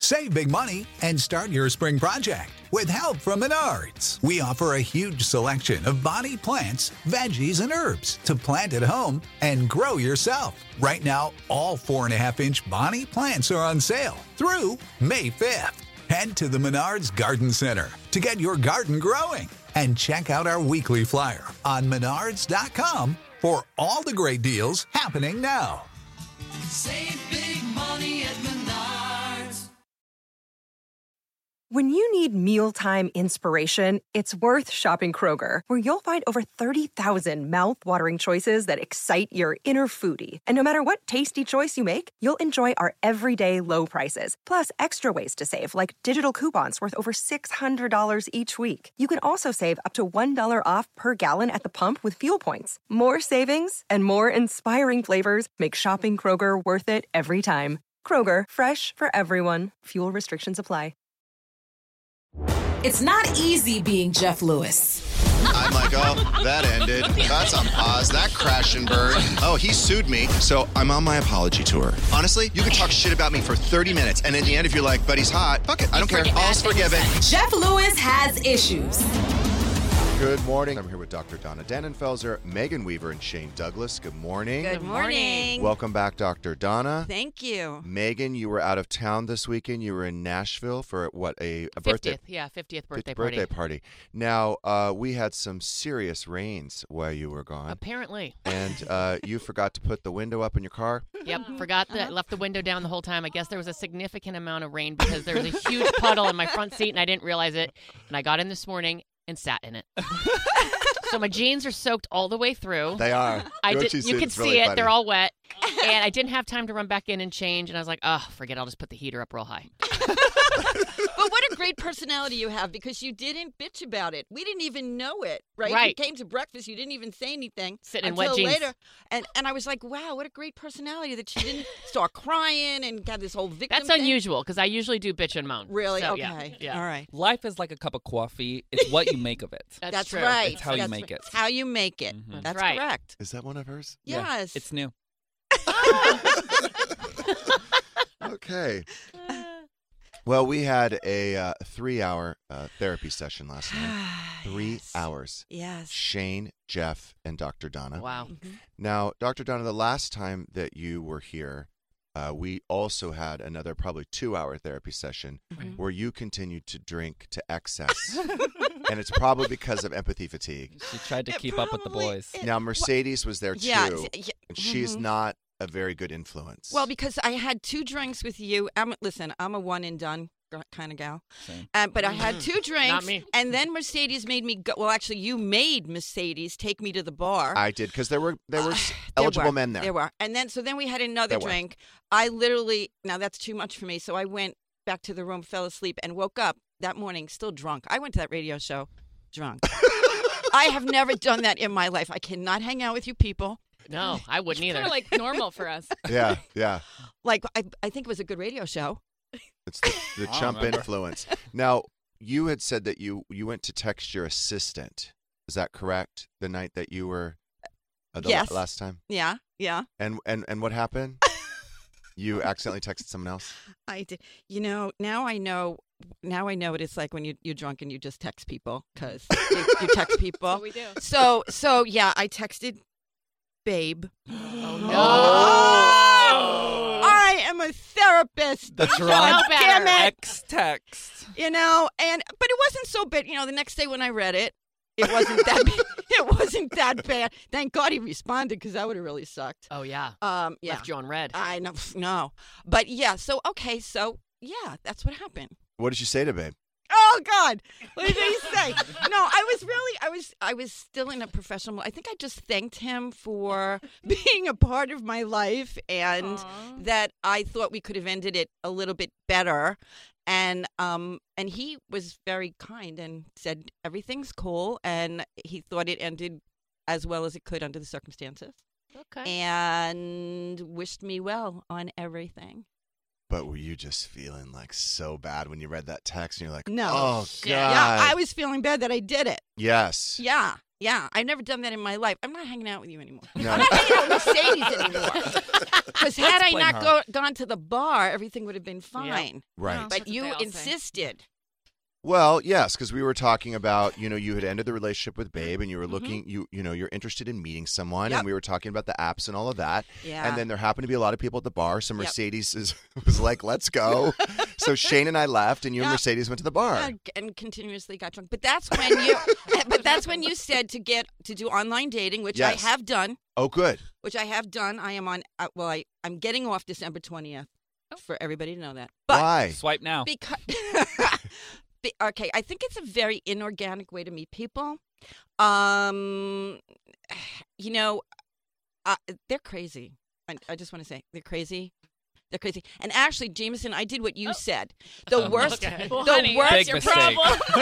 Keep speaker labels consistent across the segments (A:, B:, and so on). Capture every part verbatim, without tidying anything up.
A: Save big money and start your spring project with help from Menards. We offer a huge selection of bonnie plants, veggies, and herbs to plant at home and grow yourself. Right now, all four and a half inch bonnie plants are on sale through May fifth. Head to the Menards Garden Center to get your garden growing and check out our weekly flyer on menards dot com for all the great deals happening now.
B: Save big money at Menards.
C: When you need mealtime inspiration, it's worth shopping Kroger, where you'll find over thirty thousand mouth-watering choices that excite your inner foodie. And no matter what tasty choice you make, you'll enjoy our everyday low prices, plus extra ways to save, like digital coupons worth over six hundred dollars each week. You can also save up to one dollar off per gallon at the pump with fuel points. More savings and more inspiring flavors make shopping Kroger worth it every time. Kroger, fresh for everyone. Fuel restrictions apply.
D: It's not easy being Jeff Lewis.
E: I'm like, oh, that ended. That's on pause. That crash and burn. Oh, he sued me. So I'm on my apology tour. Honestly, you can talk shit about me for thirty minutes. And in the end, if you're like, but he's hot, fuck it. I don't care. All's forgiven.
D: Jeff Lewis has issues.
E: Good morning. I'm here with Doctor Donna Dannenfelser, Megan Weaver, and Shane Douglas. Good morning.
F: Good morning.
E: Welcome back, Doctor Donna.
F: Thank you.
E: Megan, you were out of town this weekend. You were in Nashville for what, a, a birthday?
G: fiftieth, yeah, fiftieth birthday
E: fiftieth
G: party.
E: birthday party. Now, uh, we had some serious rains while you were gone.
G: Apparently.
E: And uh, you forgot to put the window up in your car?
G: Yep, forgot that. Left the window down the whole time. I guess there was a significant amount of rain because there was a huge puddle in my front seat, and I didn't realize it. And I got in this morning and sat in it. So my jeans are soaked all the way through.
E: They are.
G: I
E: What
G: did,
E: you
G: you
E: said
G: can
E: is
G: see
E: really
G: it.
E: funny.
G: They're all wet. And I didn't have time to run back in and change. And I was like, oh, forget it. I'll just put the heater up real high.
F: But what a great personality you have, because you didn't bitch about it. We didn't even know it, right?
G: Right.
F: You came to breakfast. You didn't even say anything.
G: Sitting in
F: until
G: wet jeans.
F: later. And, and I was like, wow, what a great personality that she didn't start crying and have this whole victim
G: That's
F: thing.
G: unusual because I usually do bitch and moan.
F: Really?
G: So,
F: okay.
G: Yeah, yeah.
F: All right.
H: Life is like a cup of coffee. It's what you make of it.
G: That's,
F: That's
G: true.
F: right.
H: It's how you
F: That's
H: make
F: right.
H: it.
F: It's how you make it.
H: Mhm.
F: That's
G: Right.
F: correct.
E: Is that one of hers?
H: Yeah,
F: Yes.
H: it's new.
E: Okay. Well, we had a uh, three-hour uh, therapy session last night. Three
F: Yes.
E: hours.
F: Yes.
E: Shane, Jeff, and Doctor Donna.
G: Wow.
F: Mhm.
E: Now, Doctor Donna, the last time that you were here, uh, we also had another probably two-hour therapy session
F: Mhm.
E: where you continued to drink to excess. And it's probably because of empathy fatigue.
H: She tried to
F: It
H: keep up with the
F: probably-
H: boys.
F: it-
E: Now, Mercedes was there too,
F: Yeah. yeah.
E: and she's
F: Mhm.
E: not a very good influence.
F: Well, because I had two drinks with you. I'm, listen, I'm a one and done kind of gal.
H: Same.
F: Uh, but I had two drinks,
G: Not me.
F: and then Mercedes made me go. Well, actually, you made Mercedes take me to the bar.
E: I did, because there were there were
F: Uh,
E: s-
F: there
E: eligible
F: were,
E: men there.
F: There were, and then so then we had another
E: There were.
F: drink. I literally now that's too much for me, so I went back to the room, fell asleep, and woke up that morning still drunk. I went to that radio show drunk. I have never done that in my life. I cannot hang out with you people.
G: No, I wouldn't either.
I: Kind of like normal for us.
E: Yeah, yeah.
F: Like I, I think it was a good radio show.
E: It's the, the
H: I
E: chump
H: remember.
E: influence. Now, you had said that you, you went to text your assistant. Is that correct? The night that you were uh, the la-
F: Yes.
E: last time?
F: Yeah, yeah.
E: And, and, and what happened? You accidentally texted someone else?
F: I did. You know, now I know. Now I know what it's like when you you're drunk and you just text people because you, you text people.
I: That's what we do.
F: So so yeah, I texted Babe.
G: Oh, no.
F: Oh! I am a therapist.
H: The
F: God
H: drunk
F: damn it.
H: X text.
F: You know, and but it wasn't so bad. You know, the next day when I read it, it wasn't that. It wasn't that bad. Thank God he responded, because that would have really sucked.
G: Oh, yeah.
F: Um, yeah.
G: Left you on red.
F: I know. No, but yeah. So okay. So yeah, that's what happened.
E: What did you say to Babe?
F: Oh God! What did he say? No, I was really, I was, I was still in a professional. I think I just thanked him for being a part of my life, and
I: Aw.
F: that I thought we could have ended it a little bit better. And um, and he was very kind and said everything's cool, and he thought it ended as well as it could under the circumstances,
G: Okay.
F: and wished me well on everything.
E: But were you just feeling like so bad when you read that text and you're like,
F: No.
E: oh, God.
F: Yeah, I was feeling bad that I did it.
E: Yes.
F: Yeah. Yeah, I've never done that in my life. I'm not hanging out with you anymore.
E: No.
F: I'm not hanging out with Mercedes anymore. Because had I
H: blame
F: not
H: her.
F: go, gone to the bar, everything would have been fine.
E: Right.
I: That's
F: But
I: what
F: you
I: they all say.
F: insisted.
E: Well, yes, because we were talking about, you know, you had ended the relationship with Babe and you were
F: Mm-hmm.
E: looking, you you know, you're interested in meeting someone
F: Yep.
E: and we were talking about the apps and all of that.
F: Yeah.
E: And then there happened to be a lot of people at the bar. So
F: Yep.
E: Mercedes is, was like, let's go. So Shane and I left and you and
F: Yep.
E: Mercedes went to the bar.
F: and, and continuously got drunk. But that's when you. but that's when you said to get to do online dating, which
E: Yes.
F: I have done.
E: Oh, good.
F: Which I have done. I am on. Uh, well, I I'm getting off December twentieth.
I: Oh.
F: For everybody to know that. But
E: Why?
H: Swipe now.
F: because. Be- okay, I think it's a very inorganic way to meet people. Um, you know, uh, they're crazy. I, I just want to say they're crazy. They're crazy. And actually, Jameson, I did what you said. The worst.
G: Okay.
I: Well,
F: the
I: honey,
F: worst.
I: that's
H: Big
I: your
H: mistake.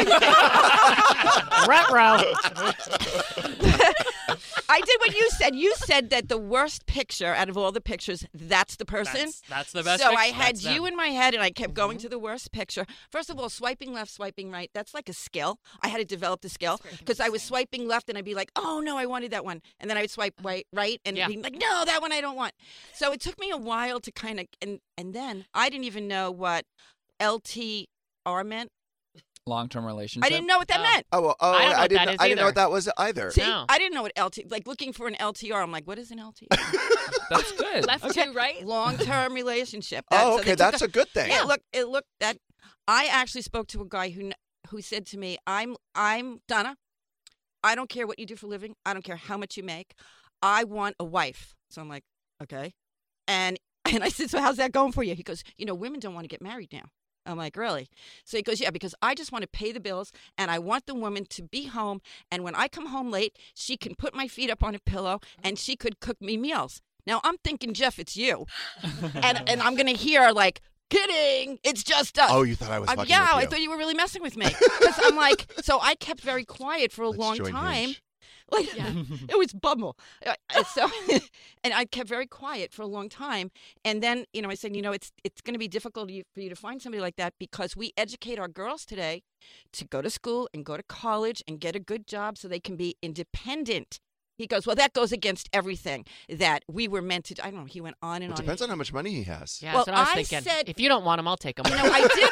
I: problem.
G: Ruh-roh.
F: I did what you said. You said that the worst picture out of all the pictures, that's the person.
J: That's, that's the best.
F: So
J: pic-
F: I had
J: that's
F: you
J: them.
F: in my head, and I kept going to the worst picture. First of all, swiping left, swiping right, that's like a skill. I had to develop the skill because I was swiping left, and I'd be like, oh, no, I wanted that one. And then I would swipe right, right and
G: Yeah.
F: be like, no, that one I don't want. So it took me a while to kind of, and, and then I didn't even know what L T R meant.
H: Long-term relationship.
F: I didn't know what that
G: Oh.
F: meant.
E: Oh, well, oh
G: I don't know what
E: didn't,
G: that is
E: I didn't know
G: either.
E: what that was either.
F: See,
G: No.
F: I didn't know what L T, like looking for an L T R. I'm like, what is an L T R?
H: That's good.
I: Left to right.
F: Long-term relationship.
E: Oh,
F: so they
E: okay,
F: took
E: that's
F: a-
E: a good thing.
F: Yeah, look, it looked that. I actually spoke to a guy who kn- who said to me, "I'm I'm Donna. I don't care what you do for a living. I don't care how much you make. I want a wife." So I'm like, okay, and and I said, "So how's that going for you?" He goes, "You know, women don't want to get married now." I'm like, really? So he goes, yeah, because I just want to pay the bills and I want the woman to be home. And when I come home late, she can put my feet up on a pillow and she could cook me meals. Now I'm thinking, Jeff, it's you. and and I'm going to hear like, kidding, it's just us.
E: Oh, you thought I was
F: Uh,
E: fucking
F: yeah,
E: with
F: I
E: you.
F: thought you were really messing with me. Because I'm like, so I kept very quiet for a
E: Let's
F: long
E: join
F: time.
E: Hinge.
F: Like, it was Bumble. Uh, uh, So, and I kept very quiet for a long time. And then, you know, I said, you know, it's it's going to be difficult you- for you to find somebody like that because we educate our girls today to go to school and go to college and get a good job so they can be independent. He goes, well, that goes against everything that we were meant to do. I don't know. He went on and
E: Well,
F: on.
E: depends on how much money he has.
G: Yeah,
F: Well,
G: that's what I was
F: I
G: thinking.
F: said-
G: if you don't want them, I'll take them.
F: You know, I did.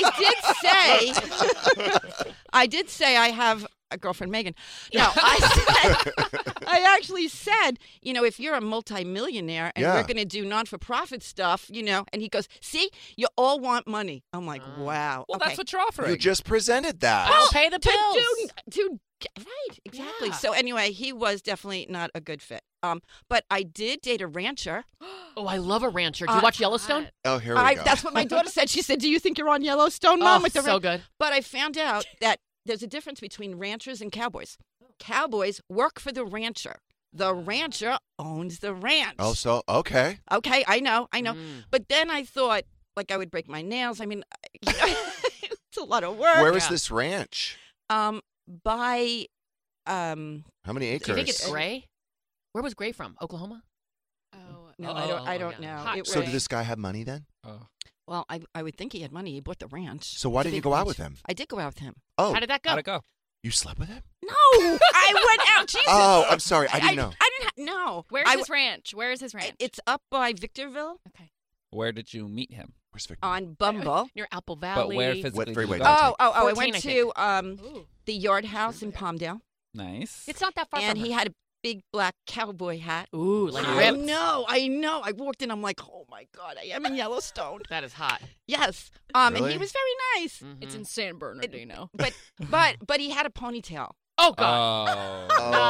F: I did say. I did say I have a girlfriend, Megan. No, I said. I actually said, you know, if you're a multimillionaire and
E: Yeah.
F: we're going to do non-for-profit stuff, you know, and he goes, "See, you all want money." I'm like, "Wow."
H: Well,
F: okay.
H: that's what you're offering.
E: You just presented that.
G: I'll pay the
F: to
G: bills.
F: do to right exactly.
G: Yeah.
F: So anyway, he was definitely not a good fit. Um, but I did date a rancher.
G: Oh, I love a rancher. Do you
F: Uh,
G: watch Yellowstone?
E: oh, here we
F: I,
E: go.
F: that's what my daughter said. She said, "Do you think you're on Yellowstone, Mom?"
G: Oh,
F: with the
G: so
F: ran-"
G: good.
F: But I found out that there's a difference between ranchers and cowboys. Cowboys work for the rancher. The rancher owns the ranch.
E: oh, so, okay.
F: Okay, I know, I know.
G: Mm.
F: But then I thought, like, I would break my nails. I mean, you know, it's a lot of work.
E: Where is
G: Yeah.
E: this ranch?
F: Um, by, um,
E: How many
G: Do
E: acres?
G: you think it's Gray? Where was Gray from? Oklahoma?
I: Oh,
F: no, I don't, I
G: Oh,
F: don't
G: yeah.
F: know.
I: Hot
F: It
E: So
F: was-
E: did this guy have money then?
H: Oh.
F: well, I, I would think he had money. He bought the ranch.
E: So why
F: It's a
E: didn't you
F: big
E: go out
F: ranch.
E: with him?
F: I did go out with him.
E: Oh,
G: How did that go?
H: How'd it go?
E: you slept with him?
F: No, I went out. Jesus.
E: Oh, I'm sorry. I didn't know.
F: I didn't. Ha- no.
I: Where's
F: I
I: his ranch? Where is his ranch?
F: It's up by Victorville
I: okay.
H: Where did you meet him?
E: Where's Victor?
F: on Bumble.
G: Near Apple Valley.
H: But where physically
E: What
H: did
E: freeway?
H: you go?
E: Don't
F: Oh,
E: take-
F: oh, oh! I
G: fourteen,
F: went
G: I
F: to
G: think.
F: um
G: Ooh.
F: the Yard House in Palmdale,
H: Nice.
G: It's not that far
F: and
G: from
F: he
G: her.
F: had a big black cowboy hat.
G: Ooh, like
F: I
G: ripped.
F: know, I know. I walked in. I'm like, oh my god, I am in Yellowstone.
G: That is hot.
F: Yes. Um, and
E: Really?
F: he was very nice,
G: Mhm.
I: It's in San Bernardino.
F: but but but he had a ponytail.
G: Oh, God.
H: Oh.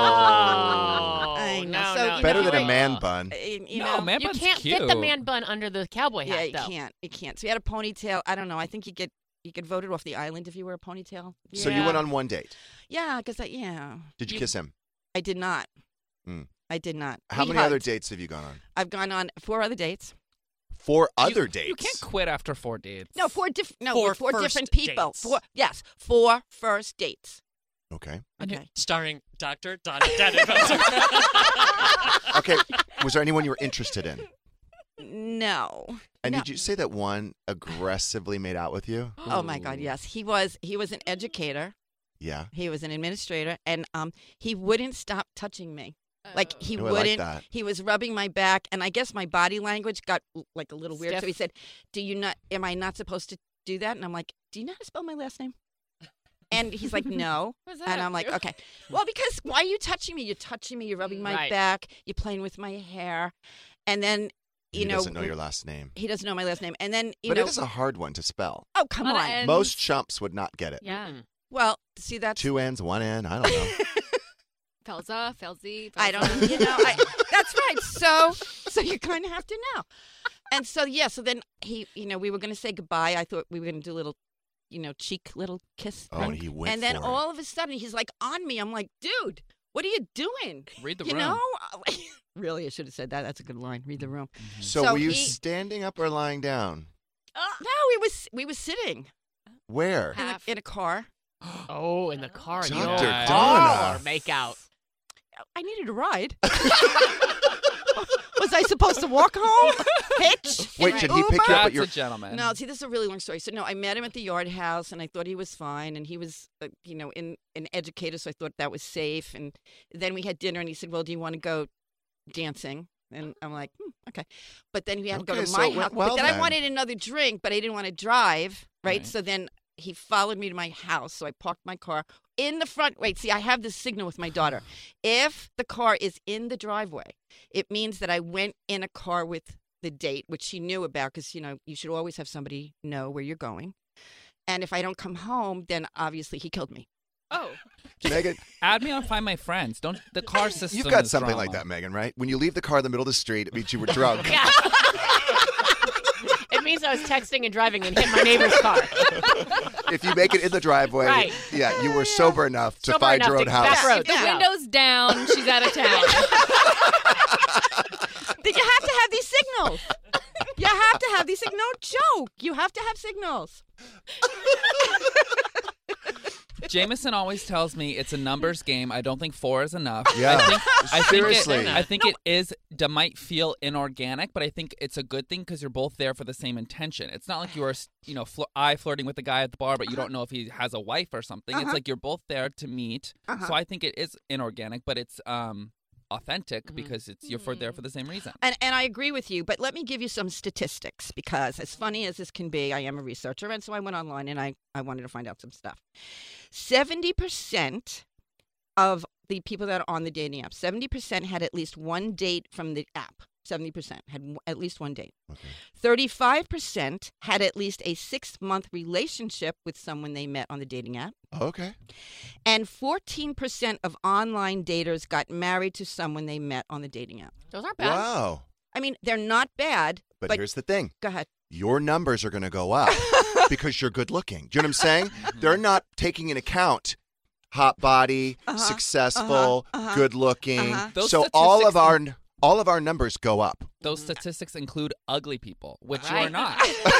G: Oh,
F: I know.
G: no,
F: So,
G: no,
F: you
E: Better
F: know,
E: than a
F: you-
E: man bun.
F: Uh, You
H: No,
F: know,
H: man
G: You
H: bun's
G: can't
H: cute.
G: fit the man bun under the cowboy
F: yeah,
G: hat,
F: you
G: though.
F: can't. You can't. So he had a ponytail. I don't know. I think you get you get voted off the island if you wear a ponytail.
E: So you
G: Yeah.
E: went on one date.
F: Yeah, because I yeah.
E: Did you,
F: You-
E: kiss him?
F: I did not.
E: Mm.
F: I did not.
E: How
F: We
E: many other
F: hugged.
E: dates have you gone on?
F: I've gone on four other dates.
E: Four
H: You-
E: other dates.
H: You can't quit after four dates.
F: No, four different. No,
J: Four
F: with four
J: first
F: different people.
J: dates.
F: Four. Yes, four first dates.
E: Okay.
F: Okay.
J: Starring Doctor Donna Denenfelser.
E: Okay. Was there anyone you were interested in?
F: No.
E: And
F: No.
E: did you say that one aggressively made out with you?
F: Oh my God, yes. He was he was an educator.
E: Yeah.
F: He was an administrator, and um, he wouldn't stop touching me. Like he
E: Oh, I like
F: wouldn't.
E: that.
F: He was rubbing my back, and I guess my body language got l- like a little weird.
G: Stiff.
F: So he said, "Do you not? Am I not supposed to do that?" And I'm like, "Do you know how to spell my last name?" And he's like, "No."
I: What does that
F: And
I: have
F: I'm
I: to
F: like,
I: do?
F: "Okay." Well, because why are you touching me? You're touching me. You're rubbing my
G: Right.
F: back. You're playing with my hair, and then you
E: he
F: know
E: doesn't know your last name.
F: he doesn't know my last name. And then you
E: But
F: know,
E: it is a hard one to spell.
F: oh come
I: Lot of
F: on.
I: N's.
E: Most chumps would not get it.
I: Yeah.
F: Well, see that's
E: Two N's, one N. I don't know.
I: Felza, Felzy.
F: I don't,
I: Felza.
F: you know, I, that's right. So, so you kind of have to know. And so, yeah, so then he, you know, we were going to say goodbye. I thought we were going to do a little, you know, cheek little kiss.
E: Oh,
F: thing.
E: and he went
F: And then
E: for it.
F: all of a sudden he's like on me. I'm like, dude, what are you doing?
H: Read the
F: you
H: room.
F: know? Really, I should have said that. That's a good line. Read the room.
E: So,
F: So
E: were you
F: he-
E: standing up or lying down?
F: No, we was we was sitting
E: Where?
F: in a,
I: Half.
F: in a car.
G: Oh, in the car.
E: Doctor
G: Yo.
E: Donna.
G: Or make out.
F: I needed a ride. Was I supposed to walk home? Hitch?
E: Wait, did he pick you up
H: That's
E: at your?
H: a gentleman.
F: No, see, this is a really long story. So, no, I met him at the yard house, and I thought he was fine, and he was, uh, you know, in an educator, so I thought that was safe. And then we had dinner, and he said, "Well, do you want to go dancing?" And I'm like, hmm, "Okay," but then we had to go
E: Okay,
F: to
E: so
F: my
E: it went
F: house.
E: well
F: but then,
E: then.
F: I wanted another drink, but I didn't want to drive, right?
H: Right.
F: So then he followed me to my house, so I parked my car in the front. Wait, see, I have this signal with my daughter. If the car is in the driveway, it means that I went in a car with the date, which she knew about, because, you know, you should always have somebody know where you're going. And if I don't come home, then obviously he killed me.
I: Oh.
E: Megan,
H: Add me on Find My Friends. Don't the car system.
E: you've got
H: is
E: something
H: drama.
E: like that, Megan, right? When you leave the car in the middle of the street, it means you were drunk.
G: Yeah. It means I was texting and driving and hit my neighbor's car.
E: If you make it in the driveway,
G: Right.
E: yeah, you were sober enough to
G: Sober
E: find
G: enough
E: your own
G: to-
E: house.
G: back roads.
I: The
G: Yeah.
I: window's down. She's out of town.
F: Then you have to have these signals. You have to have these signals. No joke. You have to have signals.
H: Jameson always tells me it's a numbers game. I don't think four is enough.
E: Yeah.
H: I think, I think
E: Seriously.
H: It, I think it is. It might feel inorganic, but I think it's a good thing because you're both there for the same intention. It's not like you are, you know, fl- I flirting with the guy at the bar, but you don't know if he has a wife or something. It's
F: Uh-huh.
H: like you're both there to meet.
F: Uh-huh.
H: So I think it is inorganic, but it's um authentic because it's you're for there for the same reason.
F: And and I agree with you, but let me give you some statistics, because as funny as this can be, I am a researcher, and so I went online and I, I wanted to find out some stuff. seventy percent of the people that are on the dating app, seventy percent had at least one date from the app. seventy percent had w- at least one date. thirty-five percent had at least a six-month relationship with someone they met on the dating app.
E: Okay.
F: And fourteen percent of online daters got married to someone they met on the dating app.
G: Those aren't bad.
E: Wow.
F: I mean, they're not bad,
E: But,
F: but,
E: here's the thing.
F: go ahead.
E: Your numbers are going to go up because you're good looking. Do you know what I'm saying? They're not taking into account hot body,
F: Uh-huh,
E: successful,
F: uh-huh, uh-huh,
E: good looking.
F: uh-huh.
H: Those
E: So all of
H: statistics-
E: our all of our numbers go up.
H: Those statistics include ugly people, which you
G: Right.
H: are not.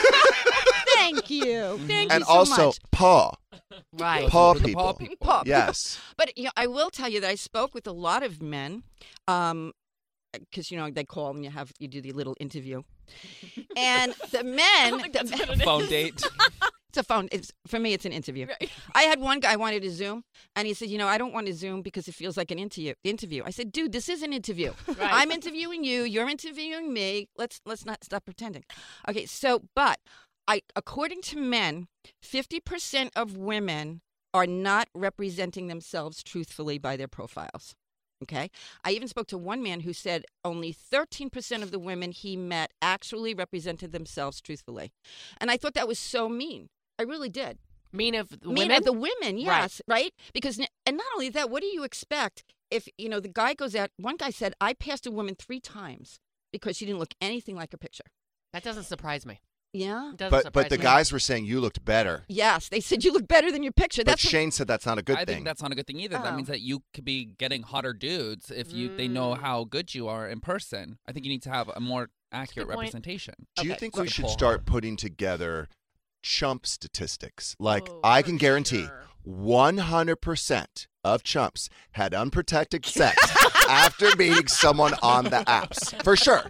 F: Thank you. Thank
E: And
F: you so
E: also
F: much.
E: paw.
G: Right.
E: Paw
H: Those are the
E: people.
H: paw people.
F: Paw people.
E: Yes.
F: But you know, I will tell you that I spoke with a lot of men, um, because you know they call and you have you do the little interview, and the men. the-
H: Phone date.
F: It's a phone. It's for me. It's an interview.
I: Right.
F: I had one guy wanted to Zoom, and he said, "You know, I don't want to Zoom because it feels like an interview." Interview. I said, "Dude, this is an interview.
G: Right.
F: I'm interviewing you. You're interviewing me. Let's let's not stop pretending." Okay. So, but I, according to men, fifty percent of women are not representing themselves truthfully by their profiles. Okay. I even spoke to one man who said only thirteen percent of the women he met actually represented themselves truthfully, and I thought that was so mean. I really did.
G: Mean of the
F: Mean
G: women?
F: of the women, yes, right? Because, n- and not only that, what do you expect if, you know, the guy goes out, one guy said, I passed a woman three times because she didn't look anything like her picture.
G: That doesn't surprise me.
F: Yeah?
G: It doesn't
E: But
G: surprise
E: but the
G: me.
E: guys were saying you looked better.
F: Yes, they said you look better than your picture.
E: But
F: That's what-
E: Shane said that's not a good
H: I
E: thing.
H: think that's not a good thing either. That
F: Oh.
H: means that you could be getting hotter dudes if you they know how good you are in person. I think you need to have a more accurate
G: good point.
H: representation.
E: Do you
F: Okay,
E: think
H: look
E: we
H: at
E: should
H: Paul
E: start
H: Hart.
E: putting together chump statistics? Like,
I: Oh,
E: I
I: for
E: can guarantee
I: sure.
E: one hundred percent of chumps had unprotected sex after meeting someone on the apps. For sure.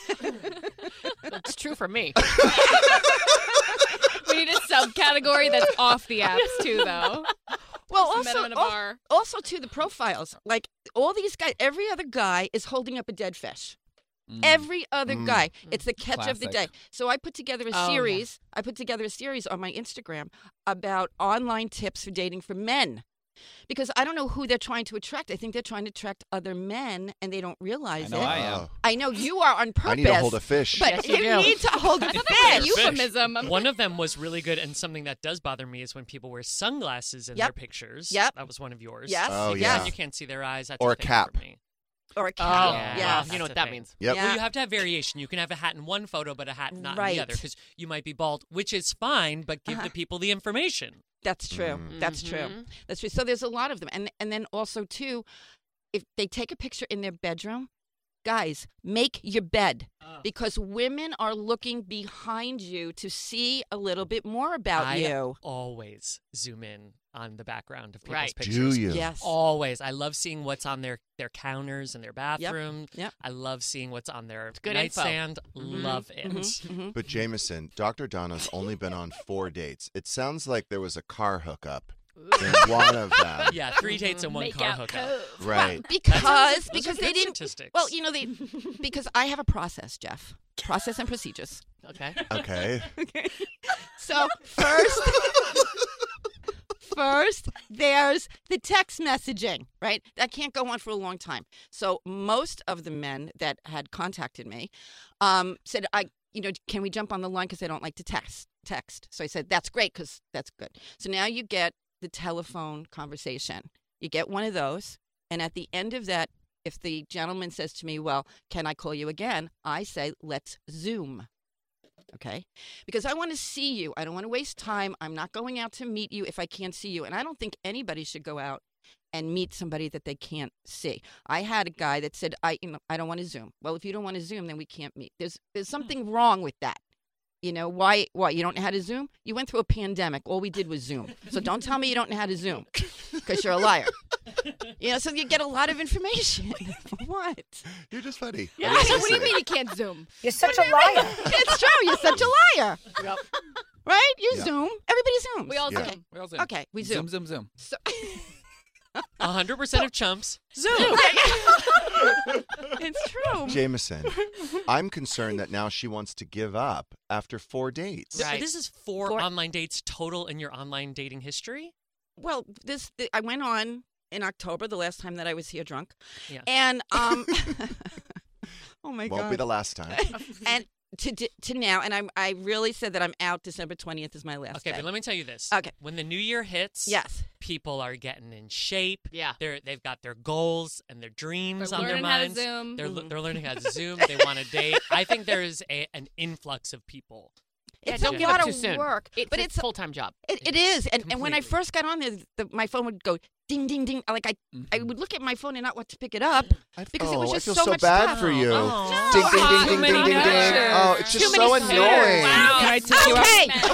G: It's true for me.
I: We need a subcategory that's off the apps too, though.
F: Well,
I: Just met
F: also,
I: him in a
F: al-
I: bar.
F: also too, the profiles. Like all these guys, every other guy is holding up a dead fish.
H: Mm.
F: Every other
E: Mm.
F: guy. It's the catch of the day.
H: Classic.
F: So I put together a
G: Oh, yeah.
F: series. I put together a series on my Instagram about online tips for dating for men. Because I don't know who they're trying to attract. I think they're trying to attract other men, and they don't realize
H: I know
F: it.
H: I am.
E: Oh.
F: I know you are on purpose.
E: I need to hold a fish.
F: But
G: Yes,
F: you,
G: you do.
F: need to hold a
I: That's
F: fish.
I: a euphemism.
J: One of them was really good, and something that does bother me is when people wear sunglasses in
F: Yep.
J: their pictures.
F: Yep.
J: That was one of yours.
F: Yes.
E: Oh,
F: yes.
E: yeah.
J: You can't see their eyes. That's
E: Or
J: a
E: a
J: thing
E: cap.
J: For me.
F: Or a
G: Oh,
F: cow.
J: Yeah.
F: Yes.
G: well, you know
J: That's
G: what
J: the
G: that
J: thing.
G: means.
E: Yep.
F: Yeah.
J: Well, you have to have variation. You can have a hat in one photo, but a hat not in
F: Right.
J: the other, because you might be bald, which is fine, but give
F: Uh-huh.
J: the people the information.
F: That's true.
E: Mm.
F: That's true.
G: Mhm.
F: That's true. So there's a lot of them, and and then also too, if they take a picture in their bedroom, guys, make your bed because women are looking behind you to see a little bit more about
J: I
F: you.
J: always zoom in on the background of people's
G: Right.
J: pictures.
E: Do you?
F: Yes.
J: Always. I love seeing what's on their, their counters and their bathroom.
F: Yep.
J: I love seeing what's on their
G: good info.
J: nightstand.
F: Mm-hmm.
J: Love it.
F: Mhm.
E: But Jameson, Doctor Donna's only been on four dates. It sounds like there was a car hookup in one of them.
J: Yeah, three dates and one
I: Make
J: car
I: out
J: hookup.
I: cove.
E: Right.
F: Because
J: Those are
F: because they
J: good
F: didn't.
J: statistics.
F: Well, you know they because I have a process, Jeff. Process and procedures.
G: Okay.
E: Okay.
F: Okay. So first, first there's the text messaging, right? That can't go on for a long time. So most of the men that had contacted me um, said, "I, you know, can we jump on the line because I don't like to text." Text. So I said, "That's great because that's good." So now you get the telephone conversation. You get one of those, and at the end of that, if the gentleman says to me, "Well, can I call you again?" I say, "Let's Zoom." Okay? Because I want to see you. I don't want to waste time. I'm not going out to meet you if I can't see you. And I don't think anybody should go out and meet somebody that they can't see. I had a guy that said, I you know, I don't want to Zoom. Well, if you don't want to Zoom, then we can't meet. There's there's something wrong with that. You know, why why you don't know how to Zoom? You went through a pandemic. All we did was Zoom. So don't tell me you don't know how to Zoom because you're a liar. You know, so you get a lot of information. What?
E: You're just funny.
I: Yeah.
E: I was
I: What do you
E: listening.
I: mean you can't Zoom?
K: You're such a liar.
F: It's true. You're such a liar. Right? You
E: Yeah.
F: Zoom. Everybody Zooms.
I: We all
E: Yeah.
I: Zoom.
H: We all zoom.
F: Okay, we Zoom.
H: Zoom, zoom, zoom.
F: So,
J: one hundred percent of chumps. Zoom.
F: it's true.
E: Jameson, I'm concerned that now she wants to give up after four dates.
J: Th-
G: Right.
J: This is four,
F: Four-
J: online dates total in your online dating history?
F: Well, this th- I went on in October, the last time that I was here drunk,
J: Yeah.
F: and um, oh my
E: Won't
F: god,
E: be the last time.
F: and to to to now, and I'm I really said that I'm out. December twentieth is my last
J: Okay,
F: day.
J: but let me tell you this.
F: Okay.
J: When the new year hits,
F: Yes.
J: people are getting in shape.
G: Yeah.
J: They're they've got their goals and their dreams
I: They're
J: on their
I: learning how to
J: minds.
I: Zoom.
J: They're
F: Mm-hmm.
J: they're learning how to Zoom. They want to date. I think there is a, an influx of people.
G: Yeah,
F: It's
G: don't
F: a
G: give
F: lot
G: up too
F: of
G: soon.
F: work,
G: It's
F: but
G: a
F: it's a-
G: full time job.
F: It, it is, and, and when I
J: Completely.
F: first got on there, the, my phone would go ding, ding, ding. Like I, I would look at my phone and not want to pick it up because
E: oh,
F: it was
E: I
F: just
E: feel
F: so,
E: so
F: much
E: bad
F: stuff.
E: for you.
J: Oh.
E: Ding, ding, ding,
J: Too
E: ding,
J: many
E: ding, ding, ding.
J: pictures.
E: Oh, it's just
G: Too
E: so
G: many
E: annoying.
G: Wow.
H: Can I take you out?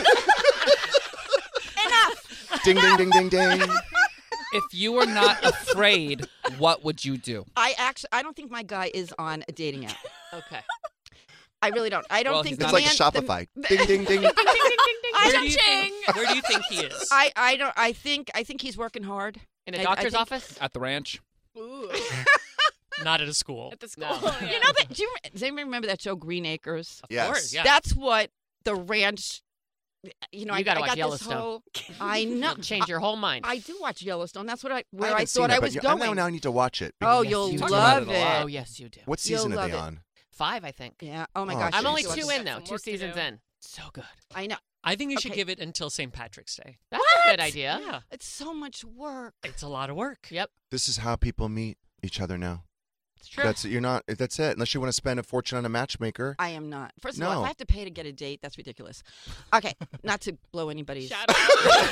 F: Okay. Enough.
E: Ding, ding, ding, ding, ding.
H: If you were not afraid, what would you do?
F: I actually, I don't think my guy is on a dating app.
G: Okay.
F: I really don't. I don't
H: Well,
F: think
H: he's
F: the
E: It's like
F: man,
E: a Shopify.
F: the-
E: Ding, ding, ding.
J: Where
F: I,
J: do, you think, where do you think he is?
F: I, I don't. I think. I think he's working hard.
G: In a
F: I- I
G: doctor's
F: think-
G: office?
H: At the ranch?
I: Ooh.
J: Not at a school.
I: At the school.
G: No.
I: Yeah.
F: You know that? Do you, does anybody remember that show Green Acres?
J: Of
E: Yes.
J: course, yeah.
F: That's what the ranch. You know,
G: You
F: I,
G: gotta
F: I
G: watch
F: got
G: Yellowstone.
F: This whole, I know.
G: It'll change your whole mind.
F: I do watch Yellowstone. That's what I
E: I
F: where I,
E: haven't seen
F: thought
E: it,
F: I
E: but
F: was
E: you-
F: going.
E: I know now I need to watch it.
F: Oh,
E: Yes,
F: you'll
E: you
F: love
E: talk about it. a
F: it.
E: lot.
G: Oh, yes, you do.
E: What
F: You'll
E: season are
F: love
E: they
F: it.
E: on?
G: Five, I think.
F: Yeah. Oh my
E: Oh,
F: gosh.
G: I'm only
E: Jesus.
G: two in, though.
I: Some
G: Two
I: work to
G: seasons
I: do.
G: in. So good.
F: I know.
J: I think you should
F: Okay.
J: give it until Saint Patrick's Day.
G: That's a good idea.
J: Yeah.
F: It's so much work.
J: It's a lot of work.
G: Yep.
E: This is how people meet each other now.
G: It's true.
E: That's you're not. That's it. Unless you want to spend a fortune on a matchmaker.
F: I am not. First of
E: No.
F: all, if I have to pay to get a date, that's ridiculous. Okay, not to blow anybody's.
I: Shout out.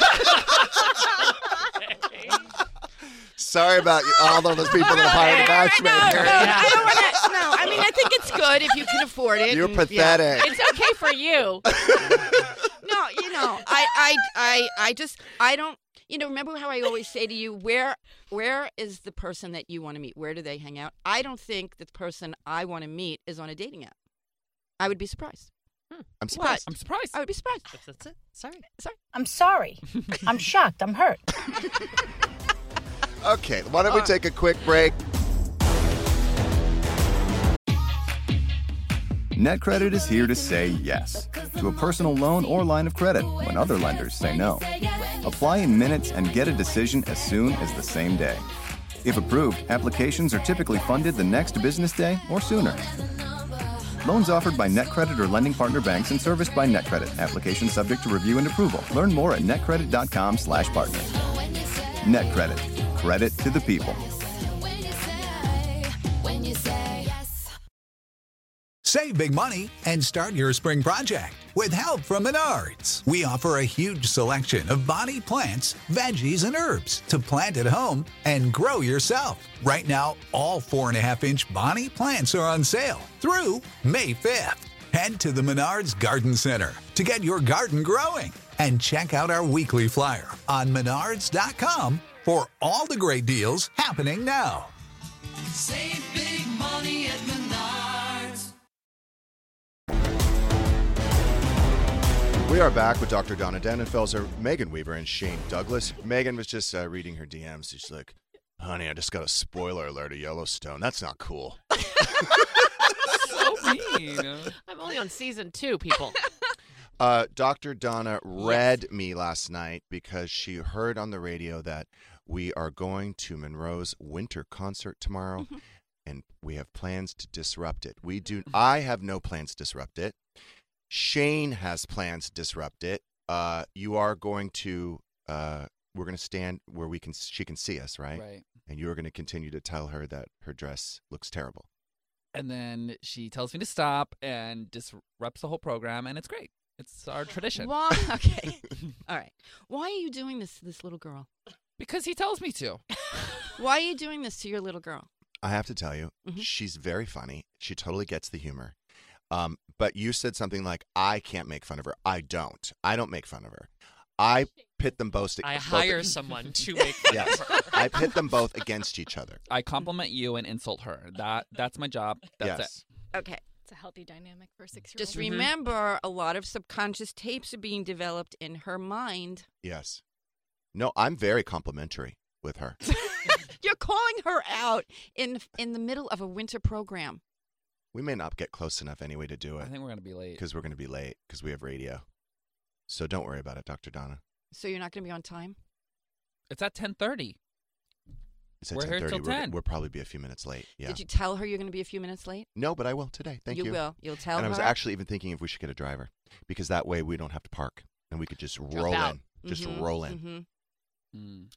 E: Sorry about all of those people that hired a
F: No,
E: matchmaker.
F: no, I don't want to. No, I mean I think it's good if you can afford it.
E: You're
F: and- yeah.
E: pathetic.
G: It's okay for you.
F: No, you know, I, I, I, I just, I don't. You know, remember how I always say to you, where, where is the person that you want to meet? Where do they hang out? I don't think that the person I want to meet is on a dating app. I would be surprised.
E: I'm surprised.
H: I'm surprised.
F: I would be surprised.
J: That's, that's it. Sorry.
F: Sorry.
K: I'm sorry. I'm shocked. I'm hurt.
E: Okay, why don't we take a quick break?
L: NetCredit is here to say yes to a personal loan or line of credit when other lenders say no. Apply in minutes and get a decision as soon as the same day. If approved, applications are typically funded the next business day or sooner. Loans offered by NetCredit or lending partner banks and serviced by NetCredit. Application subject to review and approval. Learn more at netcredit.com slash partners. NetCredit. Credit to the people.
A: Save big money and start your spring project with help from Menards. We offer a huge selection of body plants, veggies, and herbs to plant at home and grow yourself. Right now, all four and a half inch body plants are on sale through May fifth. Head to the Menards Garden Center to get your garden growing and check out our weekly flyer on menards dot com for all the great deals happening now.
B: Save big money at Menards.
E: We are back with Doctor Donna Denenfelser, Megan Weaver, and Shane Douglas. Megan was just uh, reading her D Ms. She's like, honey, I just got a spoiler alert of Yellowstone. That's not cool.
H: So mean.
G: I'm only on season two, people.
E: Uh, Doctor Donna read me last night because she heard on the radio that we are going to Monroe's winter concert tomorrow, mm-hmm. and we have plans to disrupt it. We do. I have no plans to disrupt it. Shane has plans to disrupt it. Uh, you are going to. Uh, we're going to stand where we can. She can see us, right?
H: Right.
E: And you are going to continue to tell her that her dress looks terrible.
H: And then she tells me to stop and disrupts the whole program, and it's great. It's our tradition.
F: Why? Okay. All right. Why are you doing this to this little girl?
H: Because he tells me to.
F: Why are you doing this to your little girl?
E: I have to tell you,
F: mm-hmm.
E: she's very funny. She totally gets the humor. Um, but you said something like, I can't make fun of her. I don't. I don't make fun of her. I pit them both.
J: I
E: both
J: hire someone to make fun
E: yes.
J: of her.
E: I pit them both against each other.
H: I compliment you and insult her. That That's my job. That's
E: yes.
H: it.
F: Okay.
I: It's a healthy dynamic for a six-year-old.
F: Just remember, a lot of subconscious tapes are being developed in her mind.
E: Yes. No, I'm very complimentary with her.
F: You're calling her out in in the middle of a winter program.
E: We may not get close enough anyway to do it.
H: I think we're going to be late.
E: Because we're going to be late because we have radio. So don't worry about it, Doctor Donna.
F: So you're not going to be on time?
H: It's at ten thirty.
E: It's at
H: we're here till
E: we're,
H: ten.
E: We'll probably be a few minutes late. Yeah.
F: Did you tell her you're going to be a few minutes late?
E: No, but I will today. Thank you.
F: You will. You'll tell
E: and
F: her?
E: And I was actually even thinking if we should get a driver because that way we don't have to park and we could just
G: Drop
E: roll
G: out.
E: in. Just
F: mm-hmm.
E: roll in.
F: Mm-hmm.
H: Mm.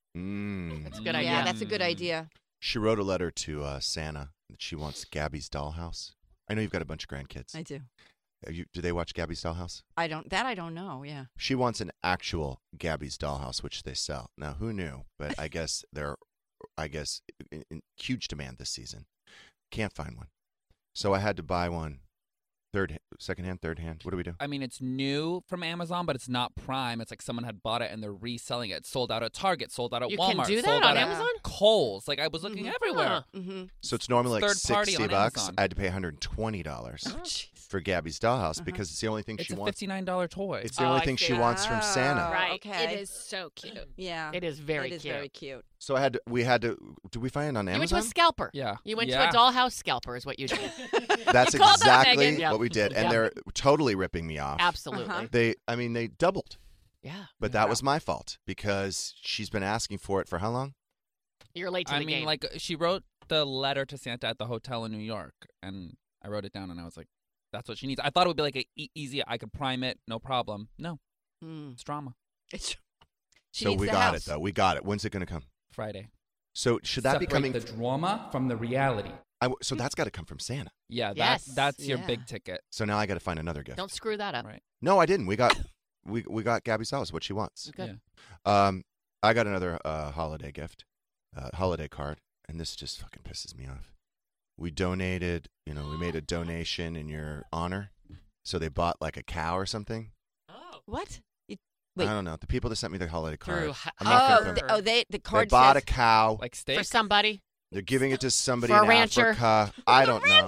E: Mm.
G: That's a good
F: yeah,
G: idea.
F: Yeah, that's a good idea.
E: She wrote a letter to uh, Santa that she wants Gabby's Dollhouse. I know you've got a bunch of grandkids.
F: I do.
E: Are you, do they watch Gabby's Dollhouse?
F: I don't. That I don't know. Yeah.
E: She wants an actual Gabby's Dollhouse, which they sell. Now, who knew? But I guess they're, I guess, in, in huge demand this season. Can't find one, so I had to buy one. Third, second hand, third hand. What do we do?
H: I mean, it's new from Amazon, but it's not Prime. It's like someone had bought it and they're reselling it. It's sold out at Target, sold out at
G: You
H: Walmart,
G: can do that
H: sold
G: on
H: out at
G: Amazon?
H: Kohl's. Like I was looking
F: Mhm.
H: everywhere.
G: Huh.
F: Mm-hmm.
E: So it's normally like
H: Third party
E: sixty
H: on
E: bucks.
H: Amazon.
E: I had to pay one hundred twenty dollars
F: Oh, jeez.
E: for Gabby's Dollhouse
F: Uh-huh.
E: because it's the only thing
H: It's
E: she
H: a
E: wants.
H: fifty-nine dollars toy.
E: It's the
G: Oh,
E: only
G: I
E: thing she
G: see.
E: wants from Santa.
F: Right.
I: It
F: Okay.
I: is so cute.
F: Yeah.
G: It is very
F: It is
G: cute.
F: very cute.
E: So I had to. We had to. Did we find it on
G: You went to
E: Amazon?
G: a scalper.
H: Yeah.
G: You went
H: Yeah.
G: to a dollhouse scalper is what you did.
E: That's
G: You called that,
E: exactly
G: Megan. Yep.
E: what we did, and
G: Yep.
E: they're totally ripping me off.
G: Absolutely.
F: Uh-huh.
E: They, I mean, they doubled,
G: Yeah.
E: but that was my fault because she's been asking for it for how long?
G: You're late to
H: I
G: the
H: mean,
G: game.
H: like she wrote the letter to Santa at the hotel in New York, and I wrote it down, and I was like, "That's what she needs." I thought it would be like a e- easy. I could prime it, no problem. No,
F: Mm.
H: it's drama.
F: It's. She
E: so
F: needs
E: we
F: the
E: got
F: house.
E: it though. We got it. When's it going to come?
H: Friday.
E: So should that be coming?
H: the drama from the reality?
E: I w so that's got to come from Santa.
H: Yeah,
G: Yes.
H: that that's your
F: Yeah.
H: big ticket.
E: So now I got to find another gift.
G: Don't screw that up.
H: Right.
E: No, I didn't. We got, we we got Gabby's house. What she wants.
G: Good.
H: Yeah.
E: Um, I got another uh, holiday gift, uh, holiday card, and this just fucking pisses me off. We donated, you know, we made a donation in your honor, so they bought like a cow or something.
J: Oh.
F: What? You, wait.
E: I don't know. The people that sent me the holiday card.
J: Through h-
E: I'm not
F: Oh,
E: gonna
F: the,
E: confirm.
F: oh, they the
E: They
F: card
E: bought a
F: says
E: cow.
H: Like steak.
G: For somebody.
E: They're giving it to somebody
G: For a
E: in
G: rancher.
E: Africa. I don't know.
F: rancher.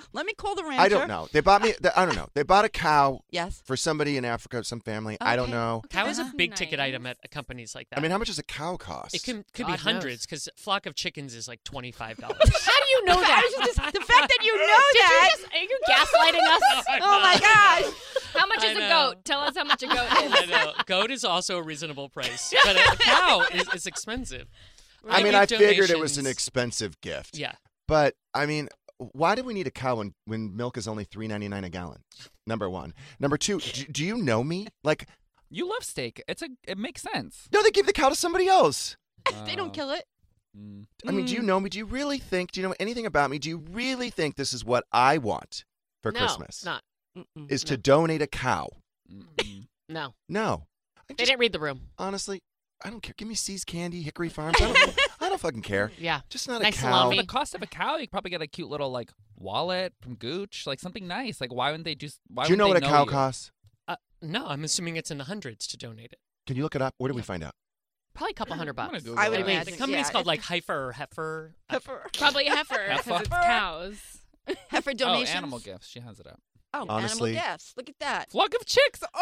F: Let me call the rancher.
E: I don't know. They bought me. I don't know. They bought a cow.
F: Yes.
E: For somebody in Africa, some family. I don't
F: Okay.
E: know.
J: Cow is a big ticket item at companies like that.
E: I mean, how much does a cow cost?
J: It can could
G: God
J: be hundreds because flock of chickens is like twenty five dollars.
G: How do you know that?
F: I was just- the fact that you know
G: Did
F: that.
G: You just, are you gaslighting us?
F: Oh my gosh.
I: How much
J: I
I: is a
J: know.
I: goat? Tell us how much a goat is.
J: I know. Goat is also a reasonable price, but a cow is, is expensive.
E: I mean,
J: give
E: I figured it was
J: donations-
E: an expensive gift.
J: Yeah.
E: But I mean, why do we need a cow when, when milk is only three ninety nine a gallon? Number one. Number two. Do, do you know me? Like,
H: You love steak. It's a. It makes sense.
E: no, they give the cow to somebody else.
F: They don't kill it.
H: Mm.
E: I mean, do you know me? Do you really think? Do you know anything about me? Do you really think this is what I want for
G: no,
E: Christmas?
G: it's not.
F: Mm-mm.
E: Is to donate a cow?
H: Mm-mm.
G: No.
E: No. I
G: They
E: just-
G: didn't read the room.
E: honestly, I don't care. Give me See's Candy, Hickory Farms. I don't, I don't fucking care.
G: Yeah.
E: Just not
G: Nice
E: a cow.
G: salami.
H: For the cost of a cow, you could probably get a cute little like wallet from Gooch, like something nice. Like, why wouldn't they just? Why
E: Do you know
H: wouldn't
E: what
H: they
E: a cow
H: you?
E: costs?
J: Uh, no, I'm assuming it's in the hundreds to donate it.
E: Can you look it up? Where do we find out?
G: Probably a couple hundred
H: I'm gonna
G: bucks.
H: Google
F: I would
H: it.
J: The
F: imagine.
J: company's
F: yeah,
J: called
F: it's-
J: like Heifer or Heifer.
I: Probably heifer because it's cows.
F: heifer
H: Oh,
F: donations.
H: animal gifts. She has it up.
F: Oh,
E: Honestly.
F: animal gifts. Look at that.
H: Flock of chicks. Oh,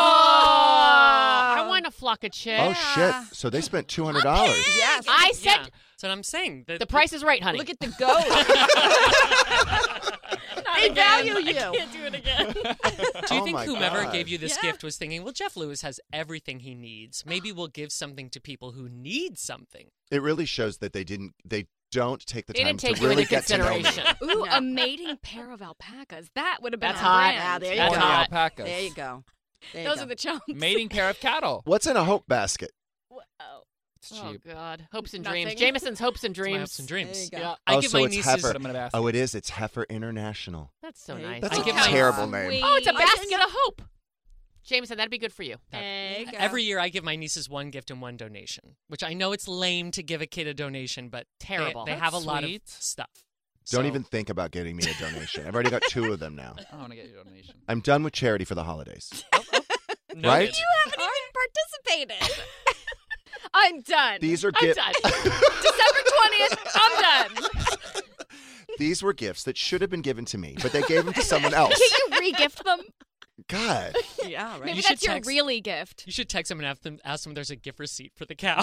G: I want a flock of chicks.
E: Oh shit! So they spent two hundred dollars.
F: Yes.
G: I said
J: Yeah. That's what I'm saying. The,
G: the price is right, honey.
F: Look at the goat. They value you.
I: Can't do it again.
J: Do you
E: Oh
J: think
E: my
J: whomever
E: God.
J: gave you this
F: Yeah.
J: gift was thinking, well, Jeff Lewis has everything he needs. Maybe we'll give something to people who need something.
E: It really shows that they didn't. They don't take the
G: They
E: time
G: didn't take
E: to
G: you
E: really
G: into
E: get to know me.
G: consideration.
I: Ooh,
G: No.
I: a mating pair of alpacas. That would have been
G: That's
I: on
G: hot.
I: brand.
F: Ah, there you
G: That's
H: or
F: go.
H: the
G: hot.
H: alpacas.
F: There you go. There you
I: Those
F: go.
I: are the chunks.
H: Mating pair of cattle.
E: What's in a hope basket?
I: Whoa.
H: It's
G: Oh
H: cheap.
G: God, hopes and
I: Nothing.
G: dreams. Jameson's hopes and
J: It's my
G: dreams.
J: hopes and dreams.
F: There you go.
G: Yeah.
J: I
E: oh,
J: give
E: so
J: my
E: it's
J: nieces.
E: heifer.
H: I'm gonna ask
E: Oh,
H: you.
E: it is. It's Heifer International.
G: That's so
I: There you
G: nice.
E: That's
J: I
E: a
J: give my-
E: terrible name.
G: Oh, it's a
F: I think-
G: basket of hope. Jameson, that'd be good for you.
F: There you go.
J: Every year, I give my nieces one gift and one donation, which I know it's lame to give a kid a donation, but they-
G: Terrible.
J: They,
H: That's
J: have a lot of
H: sweet.
J: stuff.
E: Don't
J: So-
E: even think about getting me a donation. I've already got two of them now.
H: I want to get your donation.
E: I'm done with charity for the holidays.
J: Noted.
E: Right?
I: You haven't even participated. I'm done.
E: These are
G: I'm
E: gifts.
G: done.
I: December twentieth, I'm done.
E: These were gifts that should have been given to me, but they gave them to someone else.
I: Can you re-gift them?
E: God.
F: Yeah, right.
I: Maybe
J: You should
I: that's your
J: text-
I: really gift.
J: You should text them and ask them, ask them if there's a gift receipt for the cow.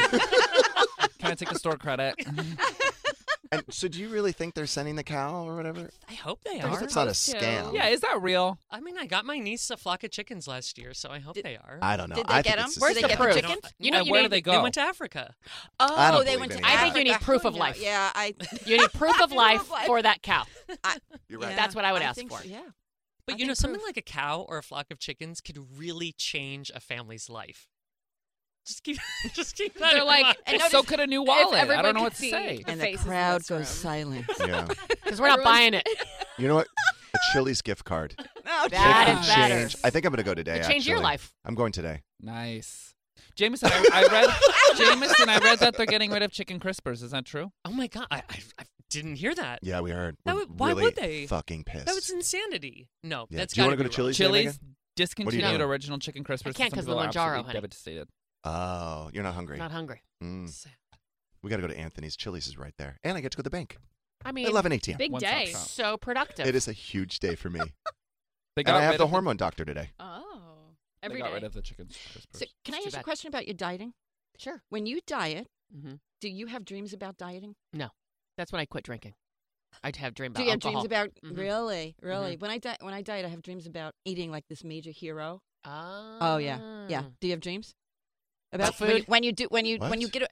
H: Can I take the store credit?
E: And so, do you really think they're sending the cow or whatever?
J: I hope they
E: I guess
J: are.
E: it's not a
I: supposed to.
E: scam.
H: Yeah, is that real?
J: I mean, I got my niece a flock of chickens last year, so I hope they are.
E: I don't know.
F: Did they
E: I
F: get
E: think
F: them?
E: it's a
F: Where's
G: the
F: the
E: scam.
G: proof?
F: chicken?
G: You know,
H: And
G: you
H: where
G: need,
H: do they go?
J: They went to Africa.
F: Oh,
E: I don't
F: they
E: believe
F: went to
E: any of that.
G: I think you need
F: Africa.
G: proof of
F: No,
G: life.
F: Yeah, I.
G: You need proof of life for that cow.
F: I
E: You're right.
F: yeah,
G: That's what I would ask
F: think
G: for.
F: so, yeah.
J: But
F: I
J: you know,
F: think
J: something
F: proof.
J: like a cow or a flock of chickens could really change a family's life. Just keep, just keep that
I: They're
J: in
I: like-
J: mind.
I: and
H: so could a new wallet. I
I: everyone
H: don't know
I: could
H: what to
I: see
H: say.
I: the
F: And the
I: faces in
F: crowd
I: this
F: goes
I: room.
F: silent.
E: Yeah.
G: Because we're not
I: Everyone's-
G: buying it.
E: You know what? A Chili's gift card.
F: No,
E: It
G: That
E: can
G: is better.
E: change. I think I'm going to go today.
G: It'd change your
E: actually.
G: life.
E: I'm going today.
H: Nice. Jameson, I, I read. Jameson, I read that they're getting rid of chicken crispers. Is that true?
J: Oh my god, I, I, I didn't hear that.
E: Yeah, we heard.
J: That
E: We're
J: would- why
E: really
J: would they?
E: Fucking pissed.
J: That was insanity. No,
E: Yeah.
J: that's
E: Do you
J: want
E: wanna
J: to
E: go to Chili's? today,
H: Chili's
E: Megan?
H: discontinued
E: doing?
H: original chicken crispers.
G: I can't
H: Some
G: 'cause
H: people are
G: Kilimanjaro,
H: absolutely
G: honey.
H: devastated.
E: Oh, you're not hungry.
G: Not hungry.
E: Mm. We got to go to Anthony's. Chili's is right there. And I get to go to the bank.
G: I mean,
E: eleven eighteen.
I: Big
H: One-stop
I: day.
H: shop.
G: so productive.
E: It is a huge day for me.
H: They
E: And
H: got
E: I have
H: rid
E: the
H: of
E: hormone doctor today.
I: Oh.
H: They
I: Every
H: got
I: day.
H: rid of the chicken crispers.
F: So, can I
G: Too
F: ask you a
G: bad.
F: question about your dieting?
G: Sure.
F: When you diet,
G: hmm
F: do you have dreams about dieting?
G: No, that's when I quit drinking. I'd have dream about
F: Do you have
G: alcohol.
F: dreams about
G: Mhm.
F: really, really? When I di- when I diet, I have dreams about eating like this major hero.
G: Ah.
F: Oh yeah, yeah. Do you have dreams about
G: About
F: when you-
G: food?
F: when you do when you
E: What?
F: when you get? A,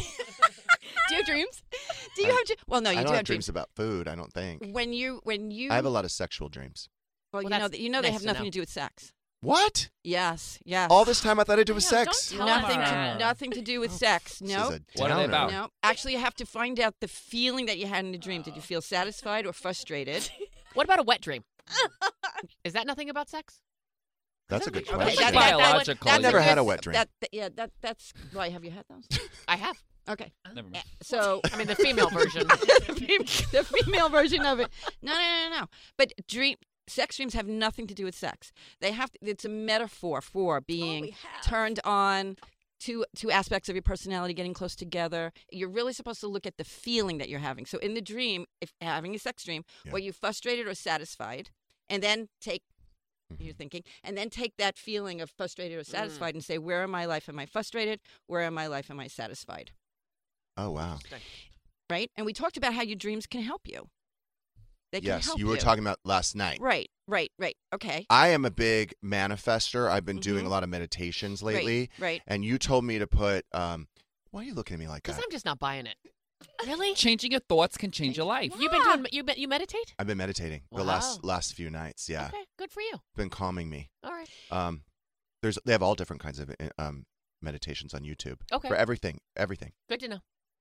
I: Do you have dreams?
F: do you
E: I-
F: have? dr- Well, no, you
E: I
F: do
E: don't
F: have
E: have dreams about food, I don't think.
F: When you when you
E: I have a lot of sexual dreams.
F: well,
G: Well,
F: you know
G: that's
F: that you know they
G: nice
F: have
G: to
F: nothing
G: know.
F: to do with sex.
E: What?
F: Yes, yes.
E: All this time I thought it was
I: I know,
E: sex.
I: don't tell
F: nothing
I: us
F: to
I: that.
F: nothing to do with sex.
E: This
F: No.
E: is a
H: What are they
E: downer.
H: about?
F: No, actually, you have to find out the feeling that you had in the dream. Did you feel satisfied or frustrated?
G: What about a wet dream? Is that nothing about sex?
E: That's a good
F: Okay,
E: question.
H: that-
F: that- that-
H: biological.
F: that's
E: I've never
F: a
E: had a
F: good-
E: wet dream.
F: That, that- yeah, that that's why. Have you had those?
G: I have.
F: Okay,
H: Never
F: Uh,
H: mind.
F: so
G: I mean, the female version.
F: the fem- the female version of it. No, no, no, no. But dream, sex dreams have nothing to do with sex. They have. To, it's a metaphor for being
I: have.
F: turned on, two two aspects of your personality getting close together. You're really supposed to look at the feeling that you're having. So in the dream, if having a sex dream,
E: Yeah.
F: were you frustrated or satisfied? And then take,
E: Mm-hmm.
F: you're thinking, and then take that feeling of frustrated or satisfied and say, where in my life am I frustrated? Where in my life am I satisfied?
E: Oh, wow.
F: Right? And we talked about how your dreams can help you. They can
E: Yes,
F: help
E: you were talking about last night.
F: Right, right, right. Okay.
E: I am a big manifester. I've been doing
F: Mhm.
E: a lot of meditations
F: Right,
E: lately.
F: right.
E: And you told me to put, um, why are you looking at me like
G: Because
E: that?
G: I'm just not buying it. Really?
H: Changing your thoughts can change your life.
G: You've been doing you you meditate?
E: I've been meditating the
G: Wow.
E: last last few nights. Yeah,
G: Okay, good for you.
E: been calming me.
G: All right.
E: Um, there's they have all different kinds of uh, um meditations on YouTube.
G: Okay.
E: For everything, everything.
G: Good to know.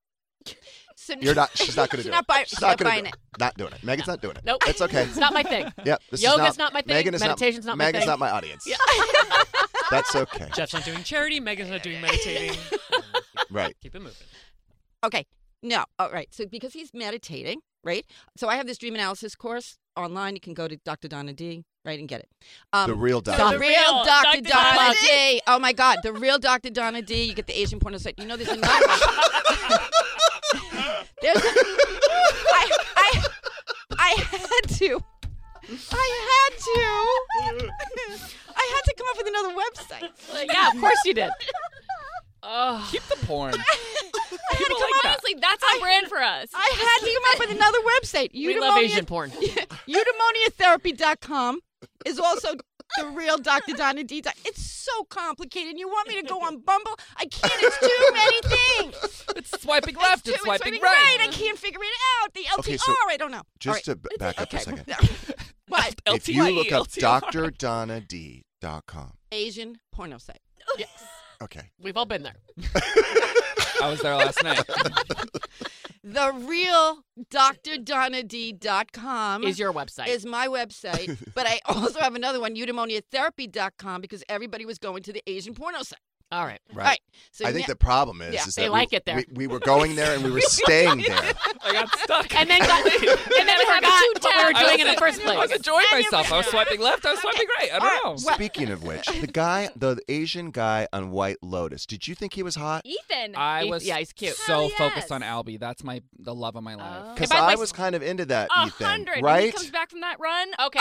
F: So
E: You're not. She's not going to
F: she's
E: do
F: not
E: it.
F: buy-
E: she's
F: she's
E: not
F: not
E: going to
F: buying
E: do
F: it.
E: it. Not doing it. Megan's not doing it.
G: Nope.
E: It's okay.
G: It's not my thing.
E: Yep. This
G: Yoga's
E: is not,
G: not my thing.
E: Megan is
G: Meditation's not my
E: Megan's
G: thing.
E: not my audience.
G: Yeah.
E: That's okay.
J: Jeff's not doing charity. Megan's not doing meditating.
E: Right.
J: Keep it moving.
F: Okay. No. All right. So because he's meditating, right? So I have this dream analysis course online. You can go to Doctor Donna D, right, and get it. Um,
E: The real
F: so
E: Doctor
F: The
E: D.
F: real Doctor
I: Doctor
F: Donna
I: Donna
F: D. Oh my God. The real Doctor Donna D. You get the Asian porno site. You know, there's another one. There's. I I I had to. I had to. I had to come up with another website.
G: Yeah, of course you did. Oh.
H: Keep the porn.
F: I had to
H: People
F: come
H: like
F: up.
H: that.
I: Honestly, that's on brand for us.
F: I had to come up with another website.
G: We love
F: Eudaimonia-
G: Asian porn.
F: eudaimonia therapy dot com is also the real Doctor Donna D. It's so complicated. You want me to go on Bumble? I can't. It's too many things.
H: It's swiping left.
F: It's
H: It's
F: too
H: swiping
F: it's
H: right.
F: I can't figure it out. The L T R.
E: Okay, so
F: I don't know.
E: Just
F: All
E: to b- back up
F: okay.
E: for a second.
F: What?
E: If you look up
H: L T I E.
E: Dr Donna D dot com.
F: Asian porno site.
G: Yes.
E: Okay.
G: We've all been there.
H: I was there last night.
F: The real Dr Donna D dot com
G: Is your website.
F: is my website, but I also have another one, eudaimonia therapy dot com, because everybody was going to the Asian porno site.
G: All right.
E: Right.
F: All right. So
E: I think
F: now-
E: the problem is,
F: Yeah.
E: is
G: They
E: that
G: like
E: we,
G: it there.
E: We, we were going there and we were staying there.
H: I got stuck.
G: And then got, and then forgot what we were
H: I
G: doing in
H: was-
G: the first
H: I was
G: place.
H: enjoying myself. I was swiping left. I was swiping right. I don't know.
E: Speaking of which, the guy, the Asian guy on White Lotus, did you think he was hot?
I: Ethan.
H: I
G: He-
H: was
G: yeah, he's cute.
H: so
I: Hell
H: focused
I: yes.
H: on Albie. That's my the love of my life.
G: Oh.
E: Because
G: Hey, by the
E: I
G: way-
E: was kind of into that,
I: A
E: Ethan.
I: hundred. When
E: Right?
I: he comes back from that run.
G: Okay.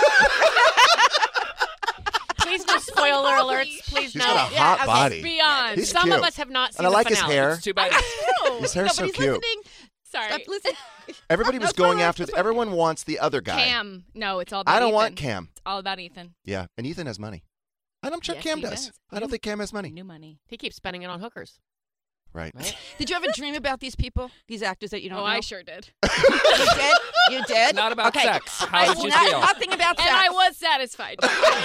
G: Please no spoiler alerts. Please
E: He's
G: no.
E: got a
F: Yeah,
E: hot
F: okay.
E: body.
I: Beyond.
E: He's
G: Some
E: cute.
G: of us have not seen
E: And I
G: the
E: like his
G: finale.
E: hair.
H: It's too bad.
E: His hair's so
F: Nobody's
E: cute.
F: listening.
I: Sorry.
F: Stop listening.
E: Everybody was
F: No,
E: going
F: spoilers,
E: after.
F: spoilers.
E: Everyone wants the other guy.
I: Cam. No, it's all about
E: I don't
I: Ethan.
E: want Cam.
I: It's all about Ethan.
E: Yeah, and Ethan has money. I don't sure
I: Yes,
E: Cam
I: he
E: does.
I: does.
E: I don't think Cam has money.
I: New money.
G: He keeps spending it on hookers.
E: Right.
G: Right?
F: Did you ever dream about these people, these actors that you don't
I: Oh,
F: know?
I: I sure did.
F: You did? You did?
H: It's not about
F: okay.
H: sex. How
F: It's
H: did you
F: not-
H: feel?
F: Nothing about sex.
I: And I was satisfied.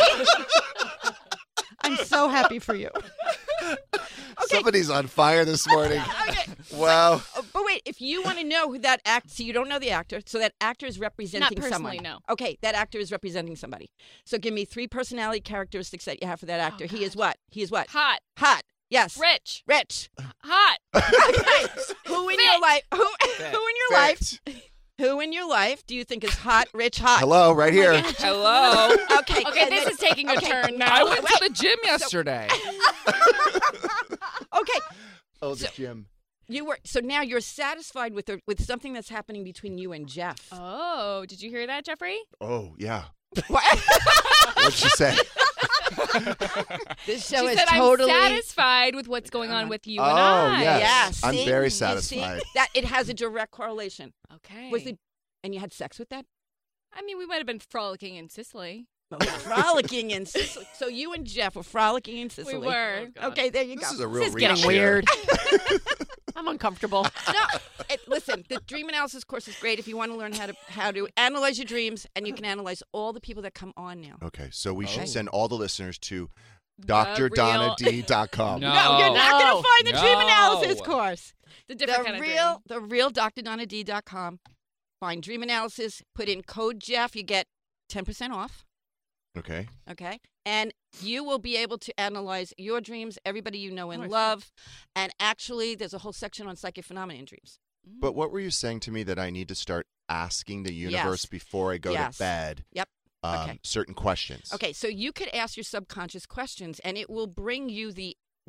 F: I'm so happy for you.
E: Somebody's on fire this morning.
F: Okay.
E: Wow.
F: Oh, but wait, if you want to know who that actor, so you don't know the actor, so that actor is representing
I: Not personally,
F: someone.
I: no.
F: Okay, that actor is representing somebody. So give me three personality characteristics that you have for that actor. he is what? He is what?
I: Hot.
F: Hot. Yes.
I: Rich.
F: Rich.
I: Hot.
F: Who in your life? Who? Who in your life? Who in your life do you think is hot, rich, hot?
E: Hello, right here.
H: Hello.
F: Okay.
I: Okay,
F: and
I: this
F: then-
I: is taking a
F: okay,
I: turn now.
H: I went to the gym yesterday.
F: Okay.
E: Oh, the
F: So-
E: gym.
F: You were so now you're satisfied with the, with something that's happening between you and Jeff.
I: Oh, did you hear that, Jeffrey?
E: Oh, yeah.
F: What?
E: What'd she say?
F: This show
I: she
F: is
I: said
F: totally
I: I'm satisfied with what's going on with you
E: Oh,
I: and I.
E: yes.
F: Yeah,
E: I'm
F: see?
E: very
F: You see?
E: satisfied.
F: That it has a direct correlation.
I: Okay.
F: Was it? And you had sex with that?
I: I mean, we might have been frolicking in Sicily.
F: Frolicking in Sicily. So you and Jeff were frolicking in Sicily.
I: We were.
F: Okay, there you
E: This
F: go.
E: is a real
G: This is
E: reach
G: getting
E: here.
G: weird. I'm uncomfortable.
F: No, it, listen. The dream analysis course is great if you want to learn how to how to analyze your dreams, and you can analyze all the people that come on now.
E: Okay, so we
F: Okay.
E: should send all the listeners to
I: The
E: Dr Donna
I: real-
E: D dot com.
H: No.
F: No, you're not going
G: No.
F: to find the dream
H: No.
F: analysis course.
I: The different
F: the
I: kind
F: real,
I: of
F: the real Dr Donna D dot com. Find dream analysis. Put in code Jeff. You get ten percent off.
E: Okay.
F: Okay. And you will be able to analyze your dreams, everybody you know and
G: Oh, I see.
F: love. And actually, there's a whole section on psychic phenomena in dreams.
E: But what were you saying to me that I need to start asking the universe
F: Yes.
E: before I go
F: Yes.
E: to bed?
F: Yep.
E: Um,
F: Okay.
E: Certain questions.
F: Okay. So you could ask your subconscious questions, and it will bring you the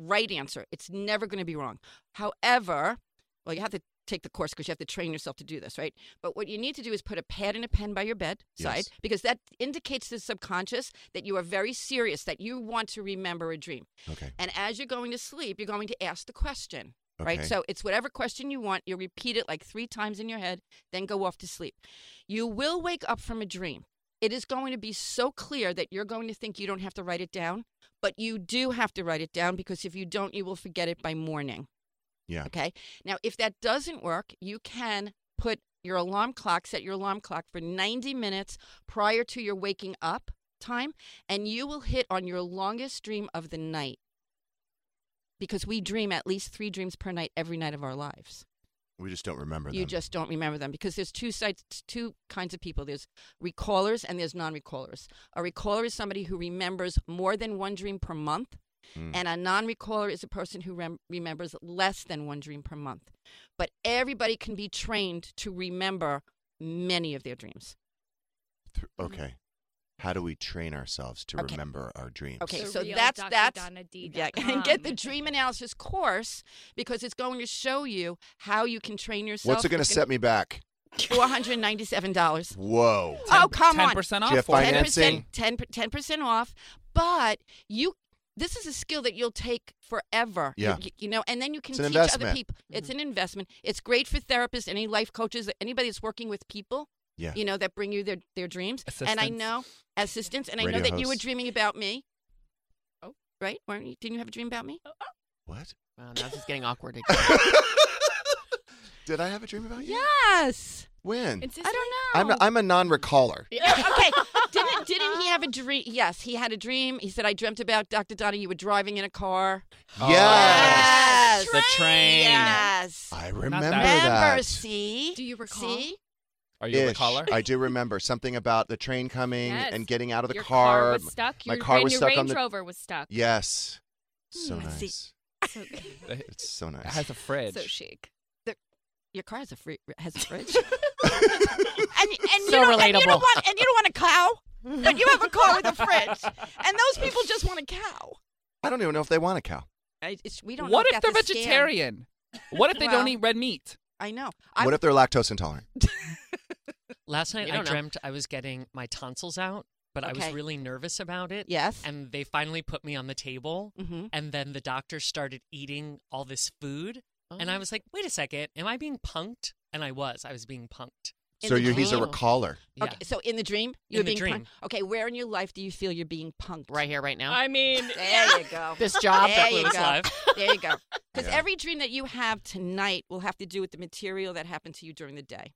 F: right answer. It's never going to be wrong. However, well, you have to take the course because you have to train yourself to do this, right? But what you need to do is put a pad and a pen by your bedside
E: Yes.
F: because that indicates to the subconscious that you are very serious, that you want to remember a dream.
E: Okay.
F: And as you're going to sleep, you're going to ask the question, right?
E: Okay.
F: So it's whatever question you want. You repeat it like three times in your head, then go off to sleep. You will wake up from a dream. It is going to be so clear that you're going to think you don't have to write it down, but you do have to write it down because if you don't, you will forget it by morning.
E: Yeah.
F: Okay. Now, if that doesn't work, you can put your alarm clock, set your alarm clock for ninety minutes prior to your waking up time, and you will hit on your longest dream of the night. Because we dream at least three dreams per night every night of our lives.
E: We just don't remember them.
F: You just don't remember them because there's two sides, two kinds of people. There's recallers and there's non-recallers. A recaller is somebody who remembers more than one dream per month. Mm. And a non-recaller is a person who rem- remembers less than one dream per month. But everybody can be trained to remember many of their dreams.
E: Okay. How do we train ourselves to
F: Okay.
E: remember our dreams?
F: Okay,
I: The
F: so
I: real
F: that's
I: Doctor
F: that's
I: Donna D
F: yeah,
I: dot
F: and get the
I: com.
F: dream analysis course because it's going to show you how you can train yourself.
E: What's it going to
F: It's
E: set me back?
F: four hundred ninety-seven dollars.
E: Whoa.
F: Oh, come on.
H: ten percent off?
E: Do you have
H: for it?
E: financing?
F: ten percent off, but you this is a skill that you'll take forever.
E: Yeah.
F: You, you know, and then you can
E: It's an
F: teach other
E: investment.
F: people. It's an investment. It's great for therapists, any life coaches, anybody that's working with people.
E: Yeah.
F: You know, that bring you their, their dreams. And I
H: Assistants.
F: know assistants, and I
E: Radio
F: know that you were
E: hosts.
F: dreaming about me. Oh, right? Weren't you, didn't you have a dream about me?
E: What?
G: Wow, now this is getting awkward again.
E: Did I have a dream about you?
F: Yes.
E: When?
F: I don't know.
E: I'm a, I'm a non-recaller.
F: okay. Didn't didn't he have a dream? Yes, he had a dream. He said, I dreamt about Doctor Donna. You were driving in a car.
E: Yes.
F: Yes.
H: The train.
F: Yes.
E: I remember
H: that.
F: Remember,
E: that.
F: see?
I: Do you recall?
F: See?
H: Are you a
E: Ish.
H: caller?
E: I do remember something about the train coming
I: Yes.
E: and getting out of the
I: Your
E: car.
I: car was stuck.
E: My
I: Your
E: car
I: brand
E: was
I: new
E: stuck
I: Range
E: on the.
I: Rover was stuck.
E: Yes. So
F: Hmm, see.
E: nice.
I: So,
E: It's so
H: It
E: nice.
H: has a fridge.
I: so chic.
F: Your car has a free, has a fridge. and and you
G: So
F: don't, and you
G: relatable.
F: don't want and you don't want a cow, but you have a car with a fridge, and those people just want a cow.
E: I don't even know if they want a cow.
F: I, it's, we don't.
H: What
F: know
H: if they're
F: that's a scam.
H: vegetarian? What if they
F: Well,
H: don't eat red meat?
F: I know.
E: What if they're lactose intolerant?
J: Last night
G: You
J: I
G: don't know.
J: dreamt I was getting my tonsils out, but I
F: Okay.
J: was really nervous about it.
F: Yes.
J: And they finally put me on the table,
F: Mm-hmm.
J: and then the doctor started eating all this food. And
F: Oh.
J: I was like, wait a second, am I being punked? And I was. I was being punked.
F: In
E: So
F: the
E: you're, he's a
F: dream?
E: recaller.
J: Yeah.
F: Okay, so in the dream, you're
J: In the
F: being
J: dream.
F: punked. Okay, where in your life do you feel you're being punked?
G: Right here, right now.
I: I mean,
F: There you go.
G: This job.
F: There
J: Flew
F: you
J: is
F: go.
J: live.
F: There you go. Because
E: Yeah.
F: every dream that you have tonight will have to do with the material that happened to you during the day.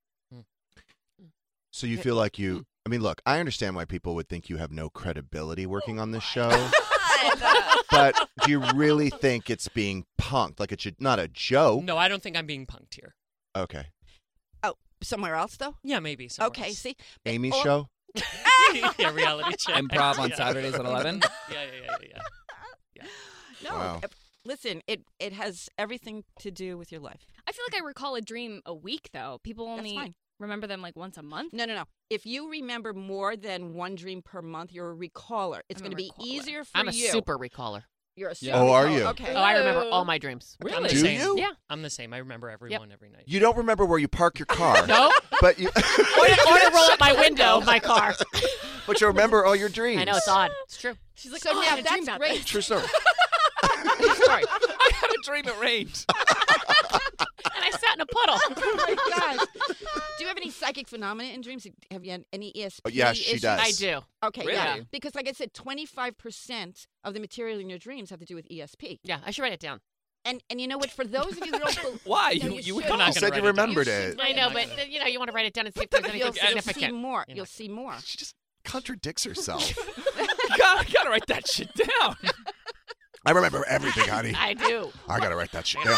E: So you feel like you. I mean, look, I understand why people would think you have no credibility working on this show. But do you really think it's being punked? Like it's not a joke?
J: No, I don't think I'm being punked here.
E: Okay.
F: Oh, somewhere else though?
J: Yeah, maybe. somewhere
F: Okay,
J: else.
F: see?
E: Amy's
F: Or-
E: show?
J: yeah, reality check.
H: Improv on
J: Yeah.
H: Saturdays at eleven.
J: Yeah, yeah, yeah, yeah, yeah.
F: No.
E: Wow.
F: uh, Listen, it it has everything to do with your life.
I: I feel like I recall a dream a week though. People
F: That's
I: only
F: fine.
I: remember them like once a month.
F: No, no, no. If you remember more than one dream per month, you're a recaller. It's
I: I'm a
F: going to be
I: recaller.
F: easier for
G: I'm a
F: you.
G: super recaller.
F: You're a super
H: Yeah.
E: Oh, are
F: recaller.
E: you?
F: Okay.
G: Oh, I remember
I: Ooh.
G: all my dreams.
J: I'm the
E: Do
J: same.
E: you?
G: Yeah.
J: I'm the same. I remember everyone every night.
E: You don't remember where you park your car.
G: No.
E: But you.
G: Or, or to roll up my window of my car.
E: But you remember all your dreams.
G: I know, it's odd. It's true.
I: She's like,
F: So
I: oh, I
F: now
I: had a dream
F: that's
I: about
F: great.
I: this.
E: True story.
G: Sorry.
H: I had a dream it rained.
G: And I sat in a puddle.
F: Oh my gosh. Do you have any psychic phenomena in dreams? Have you had any E S P
E: Oh, yes, she
F: issues?
E: does.
G: I do.
F: Okay, yeah.
H: Really?
F: Because like I said, twenty-five percent of the material in your dreams have to do with E S P.
G: Yeah, I should write it down.
F: And and you know what? For those of you that don't believe,
H: Why?
F: No,
H: You-
F: you
H: you
F: should.
H: don't.
J: not
E: You
J: gonna
E: said
J: write
E: you
J: it down.
E: remembered
F: You
E: it.
F: should
G: I know, but uh, you know, you want to write it down and see if there's anything
F: you'll, you'll see
G: significant.
F: more.
J: You're
F: You'll
J: not
F: see more.
E: She just contradicts herself.
H: You gotta, you gotta write that shit down.
E: I remember everything, honey.
G: I do.
E: I gotta write that shit down.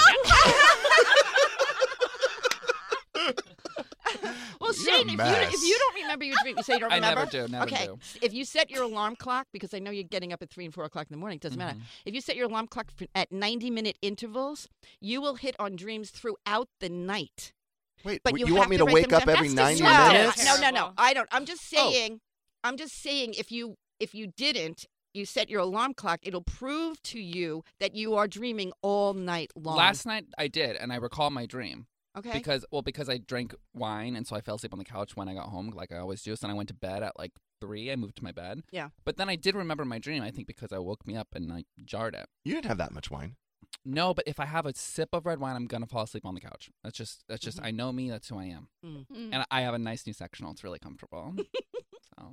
F: Well,
E: You're a
F: Shane, if you,
E: mess.
F: if you don't remember your dream, you say you don't
H: I
F: remember.
H: never do, never
F: okay.
H: do.
F: If you set your alarm clock, because I know you're getting up at three and four o'clock in the morning, it doesn't matter. If you set your alarm clock for, at ninety minute intervals, you will hit on dreams throughout the night.
E: Wait,
F: But
E: w-
F: you
E: you want
F: have
E: me
F: to
E: to
F: write
E: wake
F: them
E: up
F: down.
E: every
F: That's
E: ninety
F: disruptive.
E: minutes?
F: No, no, no.
I: Terrible.
F: I don't. I'm just
E: Oh.
F: saying. I'm just saying. If you if you didn't, you set your alarm clock, it'll prove to you that you are dreaming all night long.
H: Last night I did, and I recall my dream.
F: Okay.
H: Because, well, because I drank wine, and so I fell asleep on the couch when I got home, like I always do. So then I went to bed at like three. I moved to my bed.
F: Yeah.
H: But then I did remember my dream, I think, because I woke me up and I jarred it.
E: You didn't have that much wine.
H: No, but if I have a sip of red wine, I'm gonna fall asleep on the couch. That's just, that's just.
F: Mm-hmm.
H: I know me. That's who I am.
F: Mm.
H: And I have a nice new sectional. It's really comfortable. so.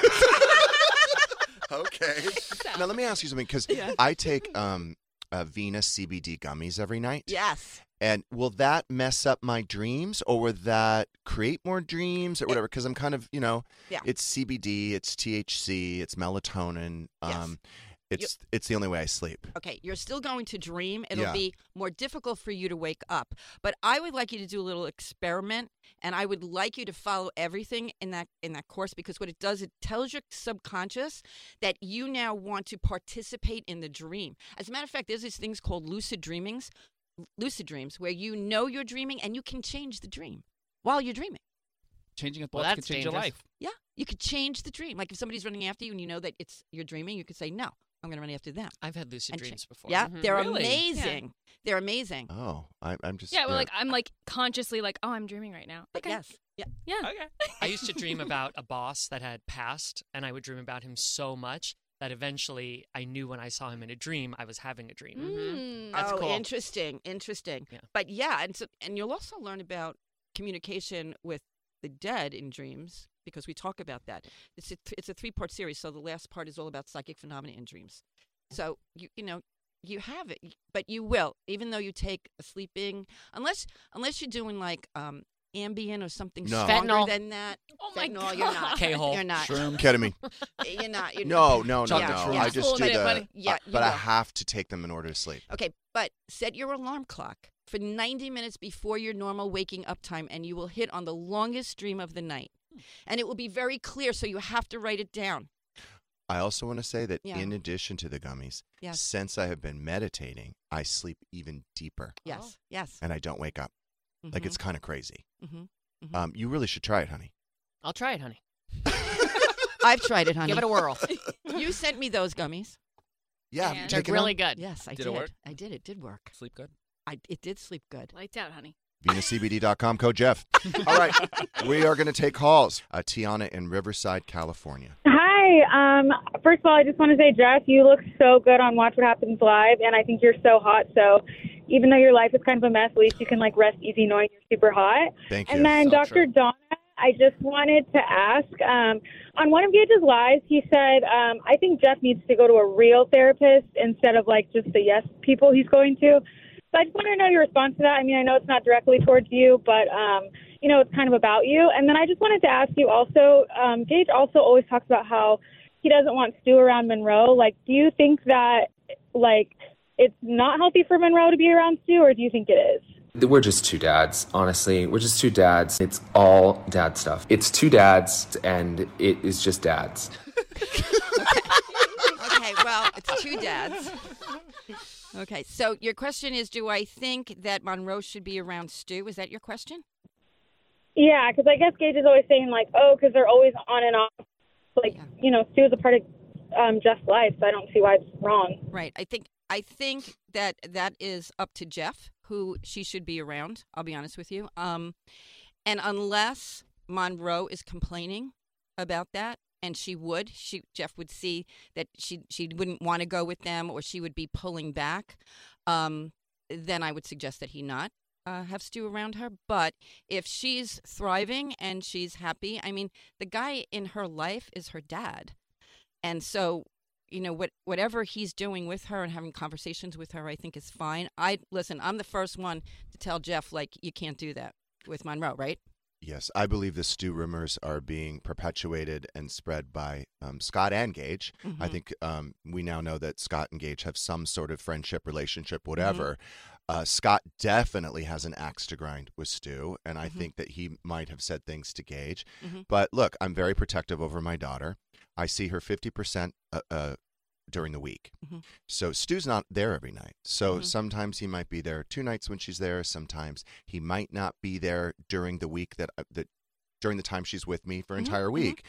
E: Okay. Now let me ask you something, because
F: Yeah.
E: I take um, uh, Venus C B D gummies every night.
F: Yes.
E: And will that mess up my dreams, or will that create more dreams, or whatever? Because I'm kind of, you know,
F: Yeah.
E: it's C B D, it's T H C, it's melatonin.
F: Yes.
E: Um, it's it's the only way I sleep.
F: Okay, you're still going to dream. It'll
E: Yeah.
F: be more difficult for you to wake up. But I would like you to do a little experiment, and I would like you to follow everything in that in that course, because what it does, it tells your subconscious that you now want to participate in the dream. As a matter of fact, there's these things called lucid dreamings, lucid dreams, where you know you're dreaming and you can change the dream while you're dreaming.
H: Changing a
G: Well,
H: thought could
G: that's
H: change your
G: dangerous.
H: life.
F: Yeah, you could change the dream. Like if somebody's running after you and you know that it's you're dreaming, you could say, no, I'm going to run after them.
J: I've had lucid
F: And
J: dreams
F: cha-
J: before.
F: Yeah,
G: Mhm.
F: they're
H: Really?
F: amazing. They're amazing.
E: Oh, I, I'm just
I: Yeah, well,
E: yeah.
I: like I'm like consciously like, oh, I'm dreaming right now.
F: But
I: Okay.
F: yes, yeah.
I: Yeah.
J: Okay. I used to dream about a boss that had passed, and I would dream about him so much that eventually I knew when I saw him in a dream, I was having a dream.
I: Mm.
J: That's
F: oh,
J: cool.
F: interesting, interesting.
J: Yeah.
F: But yeah, and so, and you'll also learn about communication with the dead in dreams, because we talk about that. It's a, it's a three part series, so the last part is all about psychic phenomena in dreams. So you you know you have it, but you will, even though you take a sleeping, unless unless you're doing like um, Ambien or something
E: No.
F: stronger
G: Fentanyl.
F: than that.
I: Oh my
F: Fentanyl,
I: God.
F: you're not.
J: K-hole.
F: You're not.
E: Shroom, ketamine.
F: You're not. You're
E: No, no, no,
F: Chocolate
E: no.
F: shrooms.
E: I
F: Yeah.
E: just
I: Full
E: do
I: minute,
E: the.
I: buddy.
F: Yeah,
E: uh,
F: you
E: but I
F: will.
E: have to take them in order to sleep.
F: Okay, but set your alarm clock for ninety minutes before your normal waking up time, and you will hit on the longest dream of the night. And it will be very clear, so you have to write it down.
E: I also want to say that
F: Yeah.
E: in addition to the gummies,
F: Yes.
E: since I have been meditating, I sleep even deeper,
F: Yes,
J: Oh.
F: yes.
E: and I don't wake up. Like,
F: Mhm.
E: it's kind of crazy.
F: Mhm. Mhm.
E: Um, you really should try it, honey.
G: I'll try it, honey.
F: I've tried it, honey.
G: Give it a whirl.
F: You sent me those gummies.
E: Yeah,
I: Yeah.
E: you
G: They're
E: take it
G: really
E: out?
G: good.
F: Yes, I
H: Did
F: did.
H: it work?
F: I did. It did work.
H: Sleep good.
F: I it did sleep good.
I: Lights out, honey.
E: Venus C B D dot com, code Jeff. All right, we are going to take calls. Uh, Tiana in Riverside, California.
M: Hi. Um, first of all, I just want to say, Jeff, you look so good on Watch What Happens Live, and I think you're so hot. So even though your life is kind of a mess, at least you can like rest easy knowing you're super hot.
E: Thank you.
M: And then
H: So
M: Doctor
H: true.
M: Donna, I just wanted to ask, um, on one of Gage's lives, he said, um, I think Jeff needs to go to a real therapist instead of like just the yes people he's going to. So I just want to know your response to that. I mean, I know it's not directly towards you, but, um, you know, it's kind of about you. And then I just wanted to ask you also, um, Gage also always talks about how he doesn't want Stu around Monroe. Like, do you think that, like, it's not healthy for Monroe to be around Stu, or do you think it is?
N: We're just two dads, honestly. We're just two dads. It's all dad stuff. It's two dads, and it is just dads.
F: Okay, well, it's two dads. Okay, so your question is, do I think that Monroe should be around Stu? Is that your question?
M: Yeah, because I guess Gage is always saying, like, oh, because they're always on and off. Like,
F: Yeah.
M: you know, Stu is a part of um, Jeff's life, so I don't see why it's wrong.
F: Right. I think I think that that is up to Jeff, who she should be around. I'll be honest with you. Um, and unless Monroe is complaining about that, and she would, she Jeff would see that she she wouldn't want to go with them, or she would be pulling back. Um, then I would suggest that he not uh, have Stu around her. But if she's thriving and she's happy, I mean, the guy in her life is her dad, and so. You know, what whatever he's doing with her and having conversations with her, I think is fine. I listen, I'm the first one to tell Jeff, like, you can't do that with Monroe, right?
E: Yes, I believe the Stu rumors are being perpetuated and spread by um, Scott and Gage.
F: Mhm.
E: I think um, we now know that Scott and Gage have some sort of friendship, relationship, whatever. Uh, Scott definitely has an axe to grind with Stu, and I
F: Mhm.
E: think that he might have said things to Gage.
F: Mhm.
E: But look, I'm very protective over my daughter. I see her fifty percent uh, uh, during the week.
F: Mhm.
E: So Stu's not there every night. So
F: Mhm.
E: sometimes he might be there two nights when she's there. Sometimes he might not be there during the week that, uh, that during the time she's with me for an
F: Mhm,
E: entire
F: mhm,
E: week.
F: mhm.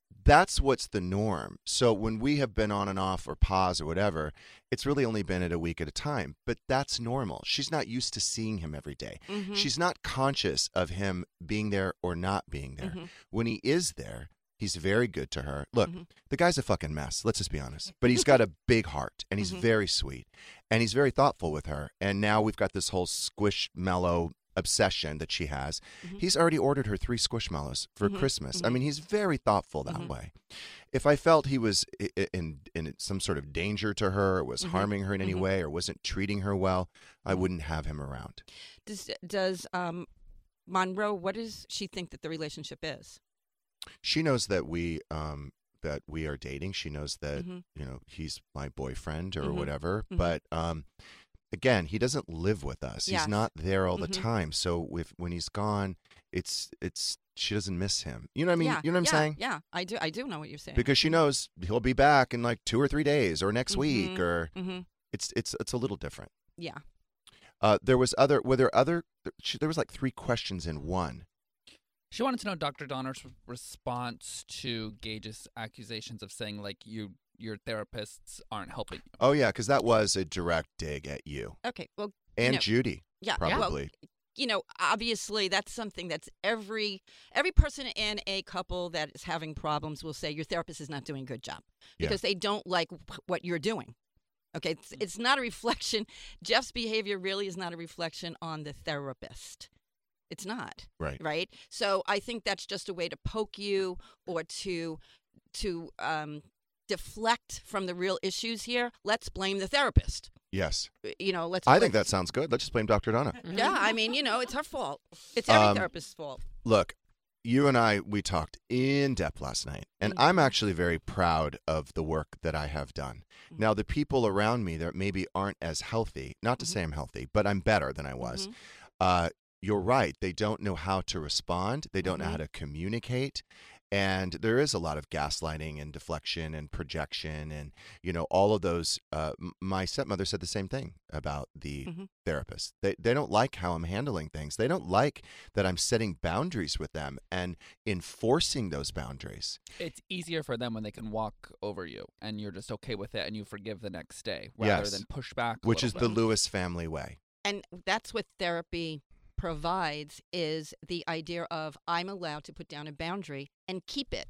E: that's what's the norm. So when we have been on and off or pause or whatever, it's really only been at a week at a time. But that's normal. She's not used to seeing him every day.
F: Mm-hmm.
E: She's not conscious of him being there or not being there.
F: Mm-hmm.
E: When he is there, he's very good to her. Look,
F: Mhm.
E: the guy's a fucking mess. Let's just be honest. But he's got a big heart, and he's
F: Mhm.
E: very sweet, and he's very thoughtful with her. And now we've got this whole squishmallow obsession that she has.
F: Mhm.
E: He's already ordered her three squishmallows for
F: Mhm.
E: Christmas. I
F: Mhm.
E: mean, he's very thoughtful that
F: Mhm.
E: way. If I felt he was i- i- in in some sort of danger to her, or was
F: Mhm.
E: harming her in any
F: Mhm.
E: way, or wasn't treating her well, I
F: Mhm.
E: wouldn't have him around.
F: Does does um, Monroe? What does she think that the relationship is?
E: She knows that we um that we are dating. She knows that
F: Mhm.
E: you know he's my boyfriend or
F: Mhm.
E: whatever.
F: Mhm.
E: But um, again, he doesn't live with us.
F: Yes.
E: He's not there all the
F: Mhm.
E: time. So if when he's gone, it's it's she doesn't miss him. You know what I mean?
F: yeah,
E: You know what I'm
F: yeah,
E: saying?
F: Yeah, I do. I do know what you're saying.
E: Because she knows he'll be back in like two or three days or next week,
F: Mhm.
E: or
F: Mhm.
E: it's it's it's a little different.
F: Yeah.
E: Uh, there was other were there other she, there was like three questions in one.
H: She wanted to know Doctor Donner's response to Gage's accusations of saying like you your therapists aren't helping you.
E: Oh yeah, because that was a direct dig at you
F: Okay. Well.
E: and
F: you know,
E: Judy.
F: Yeah.
E: probably.
F: Well, you know, obviously, that's something that's every every person in a couple that is having problems will say your therapist is not doing a good job
E: Yeah.
F: because they don't like wh- what you're doing. Okay, it's, it's not a reflection. Jeff's behavior really is not a reflection on the therapist. It's not.
E: Right.
F: Right. So I think that's just a way to poke you or to to um, deflect from the real issues here. Let's blame the therapist.
E: Yes.
F: You know, let's.
E: I think that sounds good. Let's just blame Doctor Donna.
F: Yeah, I mean, you know, it's her fault. It's every
E: Um,
F: therapist's fault.
E: Look, you and I, we talked in depth last night, and
F: Mm-hmm.
E: I'm actually very proud of the work that I have done.
F: Mm-hmm.
E: Now, the people around me that maybe aren't as healthy, not to
F: Mm-hmm.
E: say I'm healthy, but I'm better than I was. Uh, you're right. They don't know how to respond. They don't know
F: Mm-hmm.
E: how to communicate. And there is a lot of gaslighting and deflection and projection and, you know, all of those. Uh, m- my stepmother said the same thing about the
F: Mhm.
E: therapist. They, they don't like how I'm handling things. They don't like that I'm setting boundaries with them and enforcing those boundaries.
H: It's easier for them when they can walk over you and you're just okay with it and you forgive the next day rather
E: Yes.
H: than push back. a
E: Which
H: little
E: is the
H: bit.
E: Lewis family way.
F: And that's what therapy provides is the idea of I'm allowed to put down a boundary and keep it.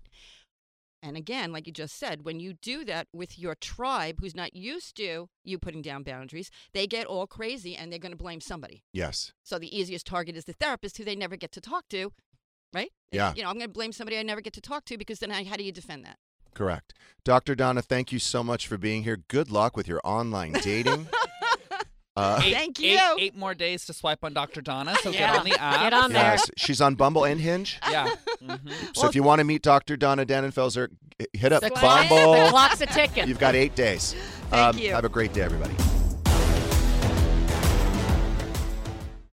F: And again, like you just said, when you do that with your tribe who's not used to you putting down boundaries, they get all crazy and they're going to blame somebody.
E: Yes.
F: So the easiest target is the therapist who they never get to talk to, right?
E: Yeah.
F: You know, I'm going to blame somebody I never get to talk to because then I, how do you defend that?
E: Correct. Doctor Donna, thank you so much for being here. Good luck with your online dating. Uh,
H: Eight,
F: Thank
H: eight-
F: you.
H: Eight more days to swipe on Doctor Donna, so
G: Yeah.
H: get on the app.
G: Get on there.
E: yes, she's on Bumble and Hinge.
H: Yeah. hmm
E: So if you want to meet Doctor Donna Dannenfelser, hit up
G: The clock,
E: Bumble.
G: the clock's a ticking.
E: You've got eight days.
F: Thank
E: Um,
F: you.
E: Have a great day, everybody.